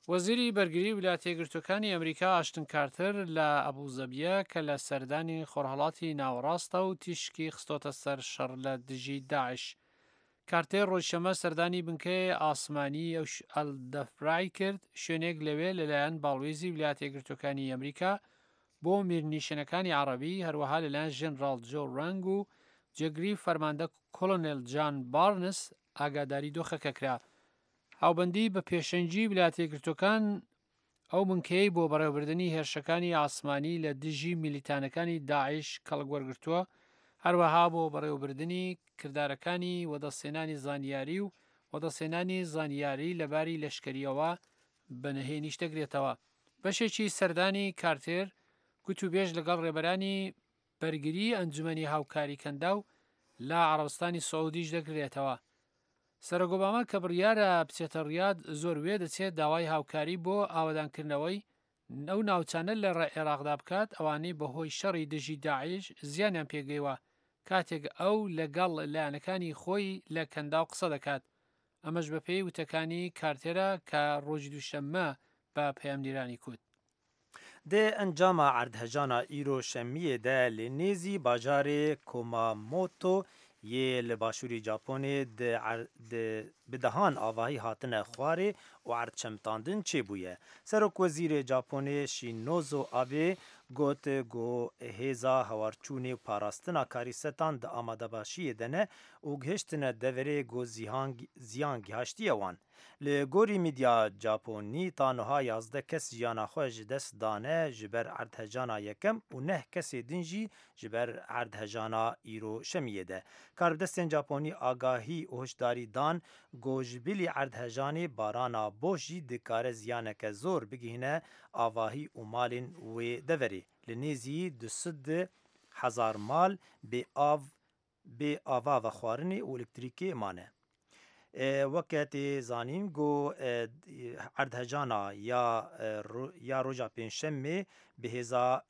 وەزیری بەرگری ویلایەتە یەکگرتووەکانی ئەمریکا ئاشتن کارتر لە ئەبوزەبیە کە لە سەردانی خۆرهەڵاتی ناوەڕاستە و تیشکی خستۆتە سەر شەڕ لە دژی داعش. کارتێر ڕۆژشەمە سەردانی بنکەی ئاسمانی ئەلدەفرای کرد، شوێنێک لەوێ لەلایەن باڵوێزی ویلایەتە یەکگرتووەکانی ئەمریکا بۆ میرنیشنەکانی عەرەبی، هەروەها لەلایەن ژێنەڕاڵ جۆ ڕەنگ و جێگری فەرماندە کۆلۆنێل جان بارنس ئاگاداری دۆخەکە کرا. هاوبەندی بە پێشەنگی ویلایەتە یەکگرتووەکان ئەو بنکەی بۆ بەڕێوەبردننی هێرشەکانی ئاسمانی لە دژی میلیتانەکانی داعش کەڵگوەرگرتووە، هەروەها بۆ بەڕێوەبردننی کردارەکانی وەدەسێنانی زانیاری و وەدەسێنانی زانیاری لەباری لەشکریەوە بەنهێنیش دەگرێتەوە. بەشێکی سەردانی کارتێر گوتوبێژ لەگەڵ ڕێبەرانی بەرگری ئەنجومەنی هاوکاری کەندا و لە عەرەبستانی سەعودیش دەگرێتەوە. سەرۆک ئۆباما کە بڕیارە بچێتە ڕیاد زۆر وێ دەچێت داوای هاوکاری بۆ ئاوەدانکردنەوەی ئەو ناوچانە لە عێراقدا بکات ئەوانەی بەهۆی شەڕی دژی داعش زیانیان پێگەیوە کاتێک ئەو لەگەڵ لایەنەکانی خۆی لە کەنداو قسە دەکات. ئەمەش بە پێی وتەکانی کارتێرە کە ڕۆژی دووشەممە بە پەیامنیرانی کوت. ده انجام عردهجانا ایرو شمیه ده لنیزی باجار کوماموتو یه لباشوری ژاپنی ده بدهان آواهی هاتنه خواره و عرض چمتاندن چه بویه. سرک وزیر ژاپنی شینوزو آبه گوت گو هزا هوارچونی و پاراستنا کاریستان ده آماده باشی دنه و گهشتنه دوره گو زیان گهشتی وان. لگوری میدیا ژاپنی تانوها 11 کس جانا خوش دست دانه جبر عردهجانا یکم و 9 کس دنجی جبر عردهجانا ایرو شمیه ده. کاربدستن ژاپنی آگاهی و هشداری دان گوجبیلی عردهجانی بارانا بوشی دکار زیانک زور بگینه آواهی و مالین و دوری لنیزی 200,000 مال به آوا و خوارنی و الکتریکی مانه. وقت زانین گو عردهجانا یا روژا پنجشنبه به هزا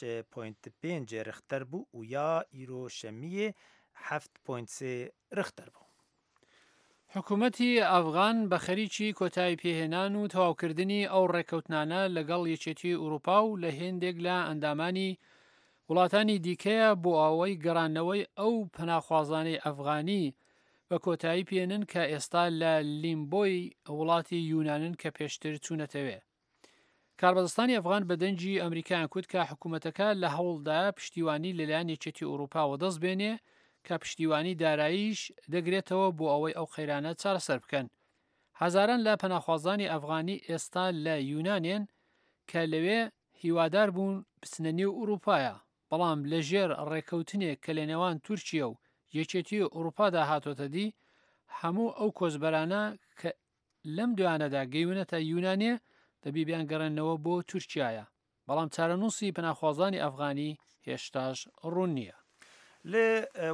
6.5 رختر بو و یا ایرو شمیه 7.3 رختر بو. حکوومەتی ئەفغان بە خەریکی کۆتایی پێهێنان و تەواوکردنی ئەو ڕێکەوتنانە لەگەڵ یەکێتی ئوروپا و لە هێندێک لە ئەندامانی وڵاتانی دیکەیە بۆ ئەوەی گەڕانەوەی ئەو پەناخوازانەی ئەفغانی بە کۆتایی پێێنن کە ئێستا لە لیمبۆی وڵاتی یونانن کە پێشتر چوونەتەوێ. کاربەدەستانی ئەفغان بە دەنجی ئەمریکایان کوت کە حکوومەتەکە لە هەوڵدا پشتیوانی لەلایەن یەکێتی ئوروپاوە دەست بێنێ کە پشتیوانی داراییش دەگرێتەوە بۆ ئەوەی ئەو خەیرانە چارەسەر بکەن. هەزاران لە پەناخوازانی ئەفغانی ئێستا لە یونانێن کە لەوێ هیوادار بوون بچنە نێو ئوروپایە، بەڵام لەژێر ڕێکەوتنێک کە لە نێوان تورکیە و یەکێتی ئوروپادا هاتۆتە دی، هەموو ئەو کۆچبەرانە کە لەم دوانەدا گەیونەتە یونانێ دەبی بیانگەڕێنەوە بۆ تورکیایە، بەڵام چارەنووسی پەناخوازانی ئەفغانی هێشتاش ڕوون نییە. لی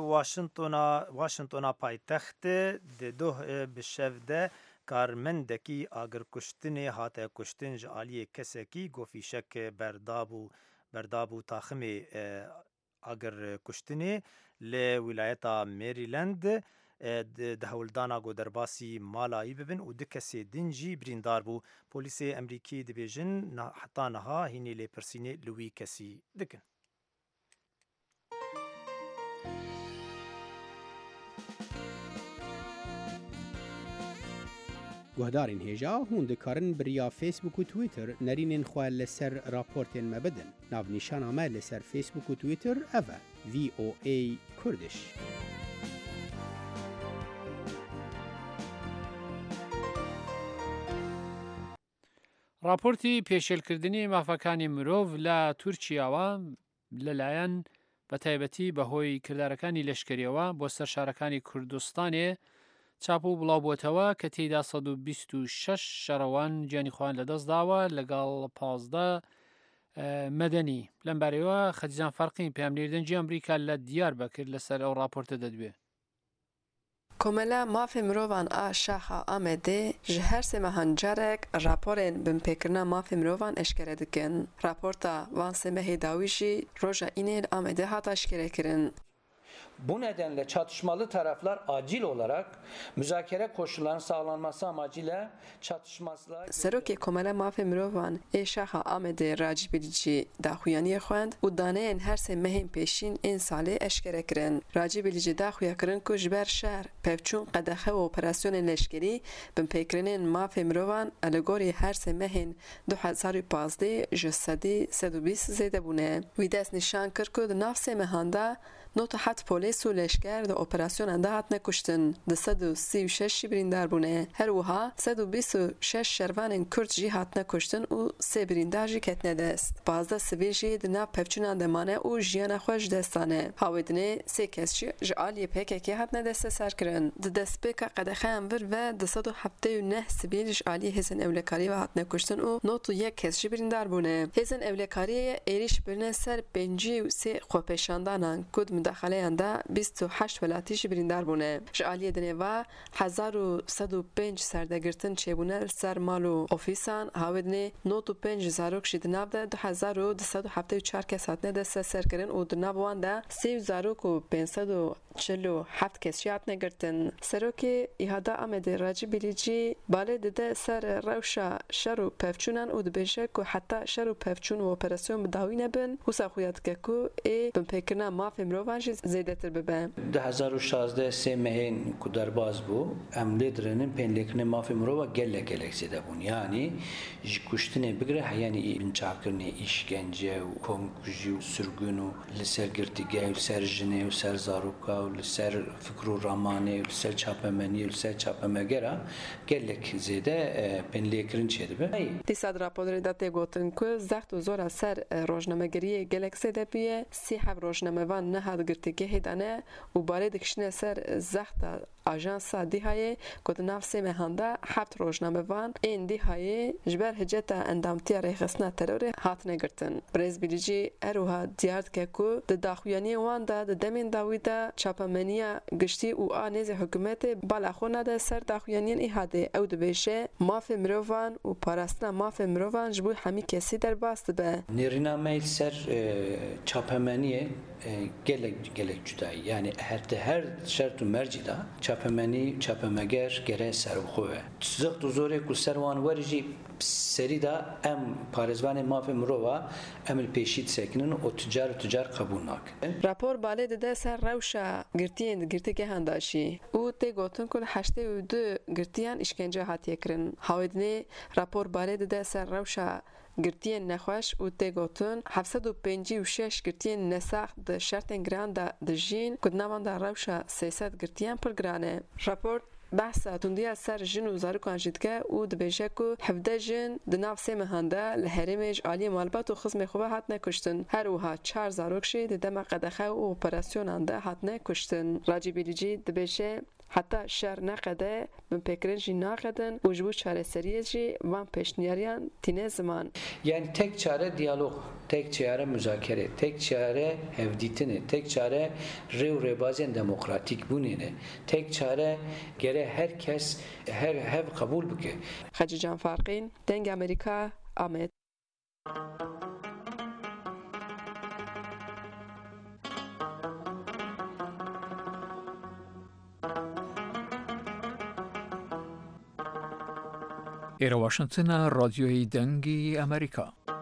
واشنطنا پایتەخت دو بشەفدە کارمەندێکی ئاگرکوشتنێ هاتە کوشتن ji aliyê kesekî gofîşek berdabû taximê agirkuştinê li wîlayeta Maryland di hewldana goderbasî malayî bibin û 2 kesê din jî birîndar bû. Polîsê Emerîkî dibêjin heta niha hînî lêpirsînê li wî kesî dikin. گوهدارین هێژا هون دikarin biriya Facebook û Twitter nerînên xwe li ser raportên me bidin. Navnîşana me li ser Facebook û Twitter ev e VOA Kurdish. راپۆرتی پێشێلکردنی مافەکانی مرۆڤ لە تورکیاوە لەلایەن بە تایبەتی بەهۆی کردارەکانی لەشکریەوە بۆ سەرشارەکانی کوردستانێ چاپ و بڵاوبووتەوە کە تێیدا 126 شەڕەوان گیانی خۆیان لەدەستداوە لەگەڵ 15 مەدەنی. لەم بارەوە خەدیجان فەرقین پەیامنێردەنجی ئەمریکا لە دیار بکرد لەسەر ئەو راپۆرتە دەدوێ. کۆمەلە مافê mirovan a Şaxa Amedê ji her sê mehan carek raporên binpêkirina mafê mirovan eşkere dikin. Raporta van sê mehê dawî jî roja înê li Amedê hat eşkerekirin. Bu nedenle çatışmalı taraflar acil olarak müzakere koşullarının sağlanması amacıyla çatışmazlığa... Serokê Komela Mafê Mirovan ê Şaxa Amedê Racî Bilîcî daxuyaniyê xwend û daneyên her sê mehên pêşîn ên salê eşkere kirin. Racî Bilîcî daxuya kirin ku ji ber şer, pevçûn, qedexe û operasyonên leşkerî binpêkirinên mafê mirovan li gorî her sê mehên 2015 ji sedî 120 zêde bûne. Wî dest nîşan kir ku di nav sê mehan de 97 polîs û leşker di operasyonan de hatine kuştin. Di 136 jî birîndar bûne. Her wiha 126 şervanên Kurd jî hatine kuştin û 3 birîndar jî ketine dest. 12 sivîl jî di nav pevçûnan de mane û jiyana xwe ji dest dane. Hawêdinê 3 kes jî ji aliyê PKK hatine desteserkirin. Di destpêka qedexeyan vir ve di 179 sivîl ji aliyê hêzên ewlekarî ve hatine kuştin û 91 kes jî birîndar bûne. Hêzên ewlekariyê êriş birine ser 53 xwepêşandanan ku müdaxaleyan da 28 welatî jî birîndar bûne. Ji aliyê dinê ve 1105 serdegirtin çêbûne li ser mal û ofîsan. Hawêdinê 95 zarok jî di nav de 2274 kes hatine desteserkirin û di nav wan de 30 zarok û 547 kes jî hatine girtin. Serokê îhada Amedê Racî Bilîcî balê dide ser rewşa şer û pevçûnan û dibêje ku heta şer û pevçûn û operasyon bi dawî nebin. Wisa xuya dike ku ê binpêkirina mafê mirovan jî zêdetir bibe. 2016 sê mehên ku derbas bû, em lê dirinin pênlêkirinê mafê mirova gelek zêde bûn. Yani ji kuştinê bigire heyanî binçakirinê, îşkence û komkujî û sürgün û li ser girtîgeh û li ser jinê û ser zaroka û li ser fikr û ramanê û li ser çapemenî û li ser çapemegera gelek zêde pênlêkirin çêdibe. Dîsa di raporê de tê gotin ku zext û zora ser rojnamegeriyê gelek zêde bûye. 37 rojnamevan nehat girtîgehê de ne û balê dikişine ser zexta Ajansa Dîhayê ku di nav sê mehan de 7 rojnamevan ên Dîhayê ji ber hiceta endamtiya rêxistina terorê hatine girtin. Birêz Bilîcî her wiha diyar dike ku di daxuyaniyê wan de di demên dawî de çapemeniya giştî û a nêzê hikûmetê bala xwe nade ser daxuyaniyên îhadê. Ew dibêje mafê mirovan û parastina mafê mirovan ji bo hemî kesî derbas dibe. Nêrînameyê ser çapemeniyê gelek cudayî. Yani her şert û mercî de çapemenî, çapemeger gere serxwe. Zext û zorê ku ser wan werî jî serî de em parêzvanê mafê mirova em li pêşî disekinin û tucar qebûl nakin. Rapor balê dide ser rewşa girtiyên di girtîgehan de jî û tê gotin ku li 82 girtiyan îşkence hatiye kirin. Hawêdinê rapor balê dide ser rewşa girtiyên nexweş û tê gotin 756 girtiyên nesax di şertên giran de dijîn ku di navan de rewşa 300 girtiyan pir giran e. Rapor behsa tundiya ser jin û zarokan jî dike û dibêje ku 17 jin di nav sê mehan de li herêmê ji aliyê malbat û xizmê xwe hatine kuştin. Her wiha 4 zarok jî di dema qedexe û operasyonan de hatine kuştin. Racî Bilîcî dibêje heta şer neqede binpêkirin jî naqedin û ji bo çareseriyê jî van pêşniyariyan tîne ziman. Yani tek çare diyalog, tek çare müzakere, tek çare hevdîtinê, tek çare rêw rêbaziyên demokratîk bûnê, tek çare gere herkes hev qebûl bike. Xecî Can Farqîn, Deng Amerîka, Amed. ئێرە واشنگتنە ڕادیۆی دەنگی ئەمریکا.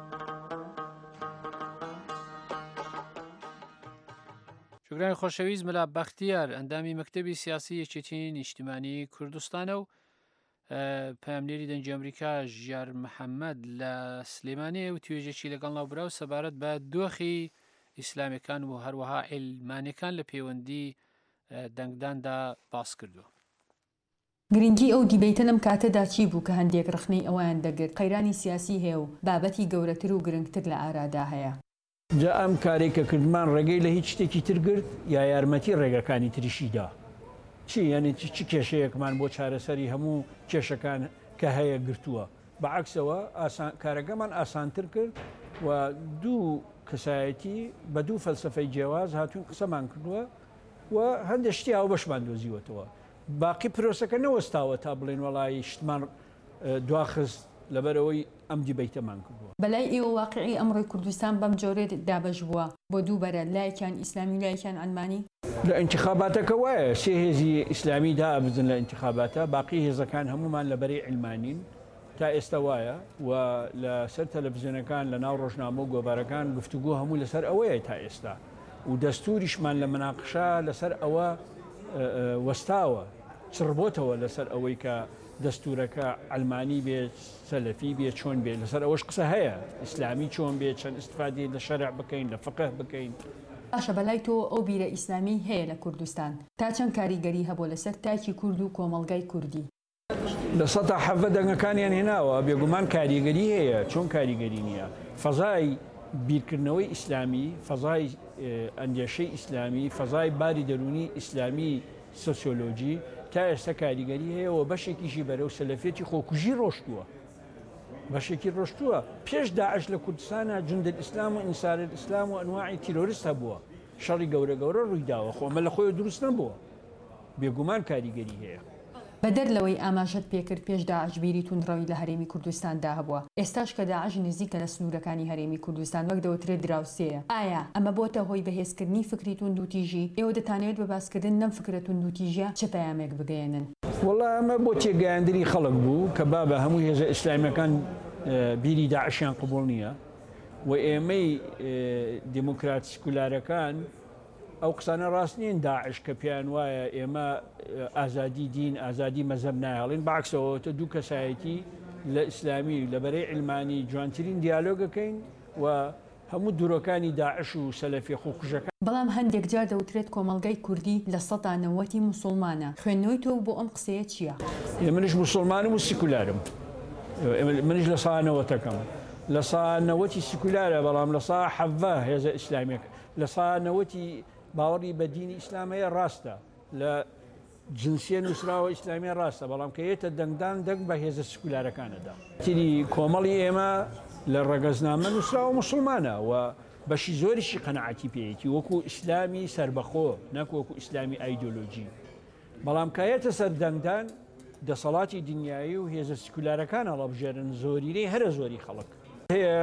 شکران خۆشەویست مەلا بەختیار ئەندامی مەکتەبی سیاسی یەکێتیی نیشتیمانی کوردستانە و پاملێری دەنگی ئەمریکا ژیار محەممەد لە سلێمانەیە و توێژێکی لەگەڵ ناوبرا و سەبارەت بە دۆخی ئیسلامیەکان و هەروەها ئیلمانیەکان لە پەیوەندی دەنگداندا باس کردووە. گرنگی ئەو دیبیتە لەم کاتەدا چی بوو کە هەندێک ڕخنەی ئەویان دەگرت قەیرانی سیاسی هەیە و بابەتی گەورەتر و گرنگتر لە ئارادا هەیە. جا ئەم کارێکە کردمان ڕێگەی لە هیچ شتێکی تر گرت یا یارمەتی ڕێگەکانی تریشیدا چی یعنی چی کێشەیەکمان بۆ چارەسەری هەموو کێشەکان کە هەیە گرتووە بەعکسەوە کارەکەمان ئاسانتر کرد و دوو کەسایەتی بە دوو فەلسفەی جیاواز هاتوون قسەمان کردووە و هەندێک شتی هاو بەشمان دۆزیوەتەوە باقی پرۆسەکە نەوەستاوە تا بڵێن وەڵی شتمان دواخست لەبەرەوەی ئەم دیبەیتەمان کردووە. بەلای ئێوە واقعی ئەمڕۆی کوردستان بەم جۆرێت دابەش بووە بۆ دووبەرە لایەکیان ئیسلامی و لایەکیان ئەلمانی؟ لە ئینتیخاباتەکە وایە سێ هێزی ئیسلامی دابزن لە ئینتیخاباتە، باقی هێزەکان هەمومان لەبەرەی علمانین تا ئێستا وایە و لەسەر تەلەڤیزیۆنەکان لە ناو ڕۆژنامە و گۆڤارەکان گفتوگۆ هەموو لەسەر ئەوەیە تا ئێستا و دەستوریشمان لە مناقشە لەسەر ئەوە وەستاوە چڕبۆتەوە لەسەر ئەوەی کە دەستورەکە ئەلمانی بێت سەلەفی بێت چۆن بێت لەسەر ئەوەش قسە هەیە ئیسلامی چۆن بێت چەند ئیستفادی لە شەرع بکەین لە فقه بکەین. باشە بەلای تۆ ئەو بیرە ئیسلامی هەیە لە کوردستان تا چەند کاریگەری هەبوو لەسەر تاکی کورد و کۆمەڵگای کوردی؟ لە سەد تا حەڤە دەنگەکانیان هێناوە بێگومان کاریگەری هەیە چۆن کاریگەری نییە فەزای بیرکردنەوەی ئیسلامی فەزای ئەندێشەی ئیسلامی فەزای باری دەرونی ئیسلامی سۆسیۆلۆجی تا ئێستا کاریگەری هەیە و بەشێکیشی بەرەو سەلەفێتی خۆکوژی ڕۆشتووە بەشێکی ڕۆشتووە پێش داعش لە کوردستانە جوندە ئیسلام و ئینسارە ئیسلام و ئەنواعی تیرۆریست هەبووە شەڕی گەورە گەورە ڕوویداوە خۆمە لە خۆی دروست نەبووە بێگومان کاریگەری هەیە. بەدەر لەوەی ئاماژەت پێکرد پێش داعش بیری توندڕەوی لە هەرێمی کوردستاندا هەبووە ئێستاش کە داعش نزیکە لە سنوورەکانی هەرێمی کوردستان وەک دەوترێت دراوسەیە ئایا ئەمە بۆتە هۆی بەهێزکردنی فکری تونند و تیژی ئێوە دەتانەوێت بە باسکردن نەم فکرە تونند و تیژە چه پەیامێک بگەێنن؟ وەڵا ئەمە بۆ تێگەیاندنی خەڵک بوو کە بابە هەموو هێزە ئیسلامیەکان بیری داعشیان قبوڵ نییە و ئێمەی دیموکرات سکولارەکان ئەو قسانە ڕاست نین داعش کە پێیان وایە ئێمە ئازادی دین ئازادی مەزەب نایڵین باکسەوە دوو کەسایەتی لە ئیسلامی لەبەرەی علمانی جوانترین دیالۆگەکەین و هەموو دوورەکانی داعش و سەلەفی خۆکوژەکان. بەڵام هەندێک جار دەوترێت کۆمەڵگەی کوردی لە سەدانەوەتی موسڵمانە خوێندنەوەی تۆ بۆ ئەم قسەیە چییە؟ منیش موسڵمانم و سیکولارم منیش لە سانەوەتەکەم لە سانەوەتی سیکولارە بەڵام لە سا حەڤە هێزە ئیسلامیەکە لە سانەوەتی باوەڕی بە دینی ئیسلامەیە ڕاستە لە جنسیە نووسراوە ئیسلامیە ڕاستە بەڵام کە یێتە دەنگدان دەنگ بە هێزە سکولارەکانەدا تری کۆمەڵی ئێمە لە ڕەگەزنامە نووسراوە موسڵمانە و بەشی زۆریشی قەنەعەتی پێیەتی وەکو ئیسلامی سربەخۆ نەک وەکو ئیسلامی ئایدۆلۆجی بەڵام کایەتە سەر دەنگدان دەسەڵاتی دنیایی و هێزە سکولارەکان هەڵەبژێرن زۆرینەی هەرە زۆری خەڵک هەیە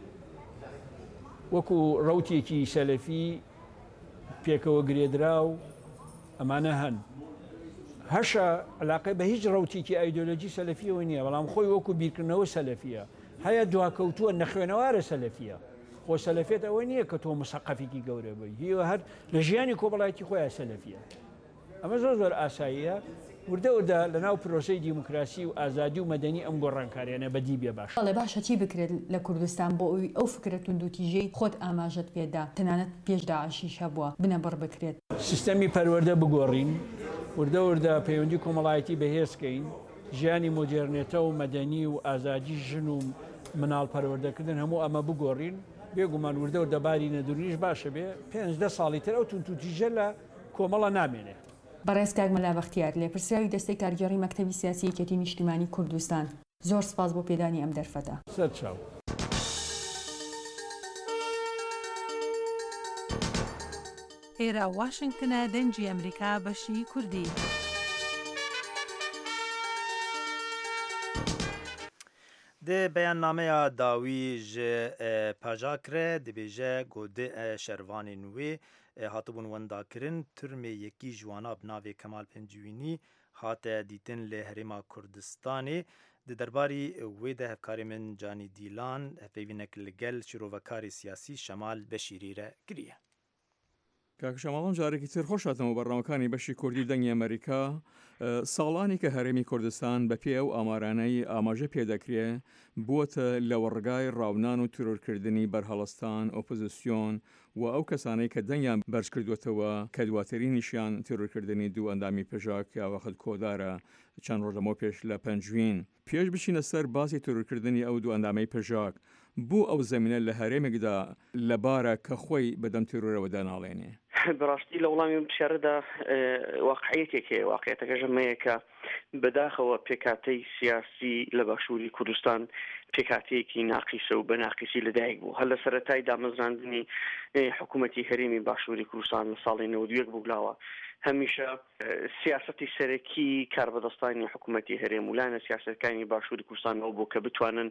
وەکو ڕەوتێکی سەلەفی پێکەوە گرێدرا و ئەمانە هەن هەشە علاقەی بە هیچ ڕەوتێکی ئایدۆلۆجی سەلەفیەوە نییە بەڵام خۆی وەکو بیرکردنەوە سەلەفیە هەیە دواکەوتووە نەخوێنەوارە سەلەفیە خۆ سەلەفێت ئەوە نییە کە تۆ مسەقەفێکی گەورە بی هیوە هەر لە ژیانی کۆبڵایەتی خۆیان سەلەفیە ئەمە زۆر زۆر ئاساییە وردەوردا لە ناو پرۆسەی دیموکراسی و ئازادی و مەدەنی ئەم گۆڕانکاریانە بەدی بێ باش بەڵێ باشە چی بکرێت لە کوردستان بۆ ئەوی ئەو فکرە تونند و تیژەی خۆت ئاماژەت پێدا تەنانەت پێش داعشیش هەبووە بنە بڕ بکرێت سیستەمی پەروەردە بگۆڕین وردەوردا پەیوەندی کۆمەڵایەتی بەهێزکەین ژیانی مۆدێرنێتە و مەدەنی و ئازادی ژن و مناڵ پەروەردەکردن هەموو ئەمە بگۆڕین بێگومان وردەوردە باری نەدورنیش باشە بێ 15 ساڵی تر ئەو تونند و تیژە لە کۆمەڵە نامێنێ. بەڕێز کاک مەلا بەختیار لێپرسراوی دەستەی کارگێڕی مەکتەبی سیاسی یەکێتی نیشتیمانی کوردستان زۆر سپاس بۆ پێدانی ئەم دەرفەتە. سەرچاو. ئێرە واشنگتنە دەنجی ئەمریکا بەشی کوردی. د بەیاننامەیە داوی ji pajakre dibêje godê şervanê nûê hatibûn wendakirin Tirmê yekî ji wan bi navê Kemal Pencîwînî hate dîtin lê Herêma Kurdistanê di derbarî wê de hevkarê min Canî Dîlan hevpeyvînek li gel şîrovekarê siyasî Şemal Beşîrî re kiriye. کاک شەماڵان جارێکی تر خۆش هاتەمەوە بەڕنامەکانی بەشی کوردی دەنگی ئەمریکا ساڵانی کە هەرێمی کوردستان بە پێ ئەو ئامارانەی ئاماژە پێدەکرێ بووەتە لەوە ڕگای ڕاونان و ترۆرکردنی بەرهەڵستان ئۆپۆزیسیۆن و ئەو کەسانەی کە دەنگیان بەرز کردوێتەوە کە دواترینیشیان ترۆرکردنی دوو ئەندامی پێژاک یاوەخت کۆدارە چەند ڕۆژەمەوە پێش لە پەنجوین پێش بچینە سەر باسی ترۆرکردنی ئەو دوو ئەندامەی پێژاک بوو ئەو زەمینە لە هەرێمێکدا لەبارە کە خۆی بەدەم ترۆرەوە داناڵێنێ بەڕاستی لە وڵامی شارەدا واقعەتێکەیە واقعەتەکە ژەمەیە کە بەداخەوە پێکاتەی سیاسی لە باشووری کوردستان پێکاتەیەکی ناقیسە و بەناقیسی لەدایک بوو هەر لە سەرەتای دامەزراندنی حکوومەتی هەرێمی باشووری کوردستان لە ساڵی 91 بووگلاوە هەمیشە سیاسەتی سەرەکی کاربەدەستانی حکوومەتی هەرێم وڵانە سیاسەتەکانی باشووری کوردستانەوە بۆ کە بتوانن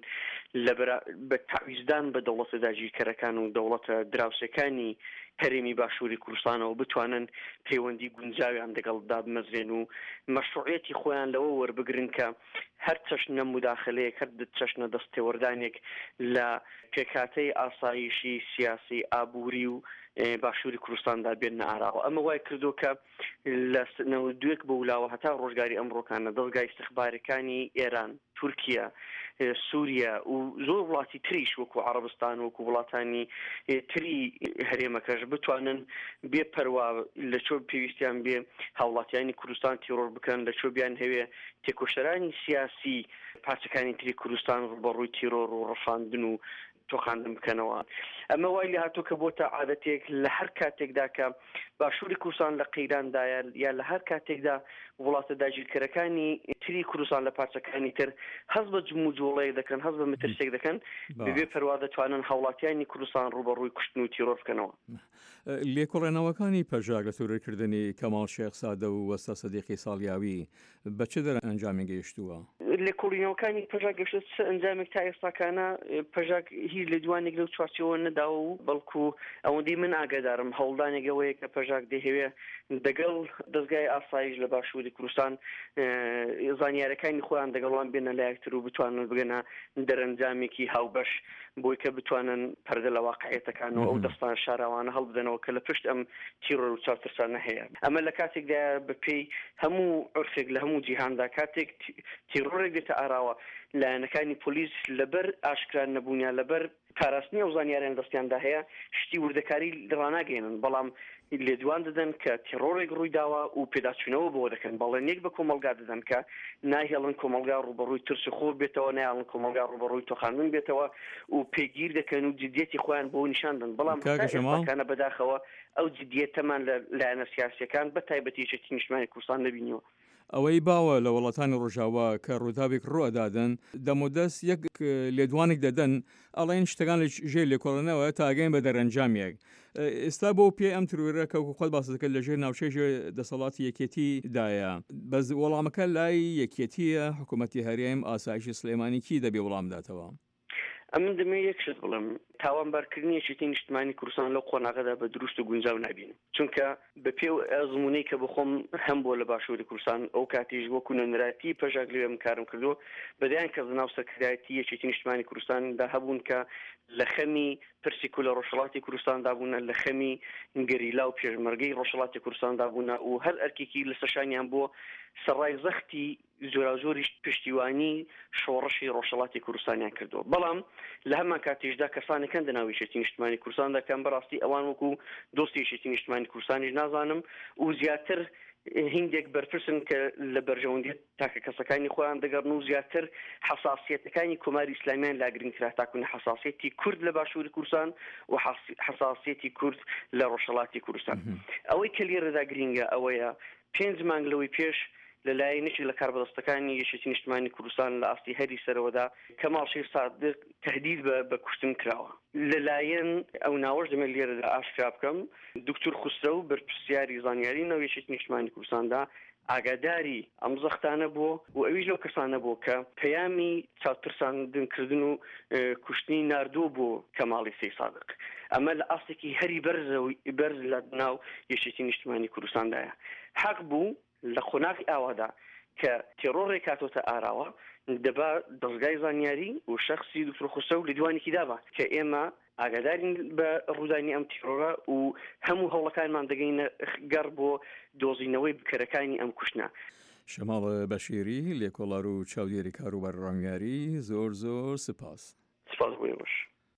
بە تعویزدان بە دەوڵەتە داگیرکەرەکان و دەوڵەتە دراوسەکانی هەرێمی باشووری کوردستانەوە بتوانن پەیوەندی گونجاویان لەگەڵدا بمەزرێن و مەشروعەتی خۆیان لەوە وەربگرن کە هەر چەشنە موداخلەیەک هەر چەشنە دەستێوەردانێک لە پێکاتەی ئاسایشی سیاسی ئابووری و باشووری کوردستاندا بێنە ئاراوە. ئەمە وای کردو کە لە 92 بە ولاوە هەتا ڕۆژگاری ئەمڕۆکانە دەستگای استخبارەکانی ئێران، تورکیا، سووریا و زۆر وڵاتی تریش وەکو عەرەبستان وەکو وڵاتانی تری هەرێمەکەش بتوانن بێپەروا لە چۆ پێویستیان بێ هاوڵاتیانی کوردستان تیرۆر بکەن، لە چۆ بیان هەوێ تێکۆشەرانی سیاسی پارچەکانی تری کوردستان ڕوبەڕووی تیرۆر و ڕەفاندن و تۆخاندن بکەنەوە. ئەمە وای لە هاتوو کە بۆتە عادەتێک لە هەر کاتێکدا کە باشووری کوردستان لە قەیراندایە یا لە هەر کاتێکدا وڵاتە داگیرکەرەکانی تری کوردستان لە پارچەکانی تر هەز بە جموجۆڵەیە دەکەن، هەز بە مترسێک دەکەن، بێ پەروا دەتوانن هاوڵاتیانی کوردستان ڕوبەڕووی کوشتن و تیرۆر بکەنەوە. لێکۆڵێنەوەکانی پەژاک لە سوورەکردنی کەماڵ شێخ سادە و وەستا سەدیقی ساڵیاوی بە چ دەرە ئەنجامی گەیشتووە؟ لێکۆڵینەوەکانی پەژاک گەشتە چ ئەنجامێک تا ئێستاکانە پەژاک هیچ لە دوانێک لەو چوارچەوە نەداوە و بەڵکو ئەوەندەی من ئاگادارم هەوڵدانێکەوەیە کە پەژاک دەهەوێ دەگەڵ دەستگای ئاسایش لە باشووری کوردستان زانیارەکانی خۆیان دەگەڵان بێنە لایەکتر و بتوانن بگەنە دەرەنجامێکی هاوبەش بۆی کە بتوانن پەردە لە واقعیەتەکان و ئەو دەستان شاراوانە هەڵبدەنەوە کە لە پشت ئەم تیرۆر و چاوترسانە هەیە. ئەمە لە کاتێکدا بەپێی هەموو عرفێک لە هەموو جیهاندا کاتێک تیرۆرێک دێتە ئاراوە لایەنەکانی پۆلیس لەبەر ئاشکران نەبوونیان لەبەر پاراستنی ئەو زانیاریان دەستیاندا هەیە شتی وردەکاری ڕاناگەێنن، بەڵام لێدوان دەدەن کە تیرۆرێک ڕووی داوە و پێداچوونەوە بۆ دەکەن، بەڵێنێک بە کۆمەلگا دەدەن کە ناهێڵن کۆمەلگا ڕوبەڕووی ترس و خۆر بێتەوە، نایڵن کۆمەلگا ڕوبەڕووی تۆخاندن بێتەوە و پێگیر دەکەن و جدیەتی خۆیان بۆ نیشاندن، بەڵام کانە بەداخەوە ئەو جدیەتەمان لە لایەنە سیاسیەکان بە تایبەتی یەکێتی نیشتیمانی کوردستان نەبینیوە. ئەوەی باوە لە وڵاتانی ڕۆژاوا کە ڕووداوێک ڕوەدادن دەمودەست یەک لێدوانێک دەدەن ئەڵێن شتەکان لە ژێر لێکۆڵێنەوە تاگەین بە دەرەنجامێک. ئێستا بۆ پێ ئەم ترورە کە خۆت باس دەکەن لە ژێر ناوچەی دەسەڵاتی یەکێتیدایە، بەس وەڵامەکە لای یەکێتیە حکوومەتی هەرێم ئاسایشی سلێمانی کی دەبێ وەڵامداتەوە؟ ئەمن دەمێ یەکشت بڵم تاوانبارکردنی یەکێتی نیشتیمانی کوردستان لەو قۆناغەدا بە دروست و گونجاو نبین، چونکە بە پێ ئەزمونەی کە بخۆم هەم بۆ لە باشووری کوردستان ئەو کاتیش وەکو نەنراتی پەژاک لێم کارم کردو بەدایان کە ناو سەرکردایەتی یەکێتی نیشتیمانی کوردستاندا هەبوون کە لە خەمی پرسیکو لە ڕۆژهەڵاتی کوردستاندا بوونە، لە خەمی گەریلا و پێشمەرگەی ڕۆژهەڵاتی کوردستاندا بوونە و هەر ئەرکێکی لە سەرشانیان بۆ سەڕای زەختی زۆرا-زۆری پشتیوانی شۆڕشی ڕۆژهەڵاتی کوردستانیان کردووە. بەڵام لە هەمان کاتێشدا کەسانێکن دەناو یەکێتی نیشتیمانی کوردستاندا کەم بەڕاستی ئەوان وەکو دۆستی یەکێتی نیشتیمانی کوردستانیش نازانم و زیاتر هندێک بەرپرسن کە لە بەرژەوەندی تاکە کەسەکانی خۆیان دەگەڕن و زیاتر حساسیەتەکانی کۆماری ئیسلامیان لاگرنگکرا تاکوونە حساسیەتی کورد لە باشووری کوردستان و حساسیەتی کورد لە ڕۆژهەڵاتی کوردستان. ئەوەی کە لێرەدا گرینگە ئەوەیە 5 مانگ لەوەی پێش لەلایەنێکی لە کاربەدەستەکانی یەکێتی نیشتیمانی کوردستان لە ئاستی هەری سەرەوەدا کەماڵ شێخ سادق تهدید بە کوشتن کراوە. لەلایەن ئەو ناوەش دەمێت لێرەدا ئاشکرا بکەم دکتۆر خوستە و بەرپرسیاری زانیاری نەوەی یەکێتی نیشتیمانی کوردستاندا ئاگاداری ئەم زەختانە بوو و ئەویش لەو کەسانە بوو کە پەیامی چاوترساندنکردن و کوشتنی ناردوو بۆ کەماڵی سەی سادق. ئەمە لە ئاستێکی هەری بەرز لە ناو یەکێتی نیشتیمانی کوردستاندایە. حەق بوو لە خۆناغی ئاوادا کە تێرۆڕێک کاتۆتە ئاراوە دەبا دەستگای زانیاری و شەخصی دکتۆر خوستە و لە دوانی دابا کە ئێمە ئاگادارین بە ڕوودانی ئەم تیرۆرە و هەموو هەوڵەکانمان دەگەینە گەڕ بۆ دۆزینەوەی بکەرەکانی ئەم کوشتنە. شەماڵ بەشیری لێکۆڵار و چاودێری کاروبار ڕەنگاری زۆر زۆر سپاس. سپاس بۆ باش.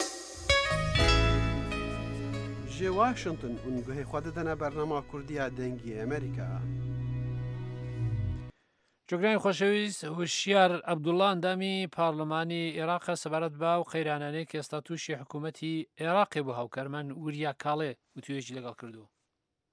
ژێ واشنگتن ئونگوهەی خوا دەدەنە بەرنامە کوردیا دەنگی ئەمریکا. جۆگرانی خۆشەویست هوشیار عەبدوڵڵا ئەندامی پارلەمانی عێراقە سەبارەت بە و قەیرانانەی کە ئێستا تووشی حکوومەتی عێراقی بۆ هاوکارمان وریا کاڵێ وتوێژی لەگەڵ کردووە.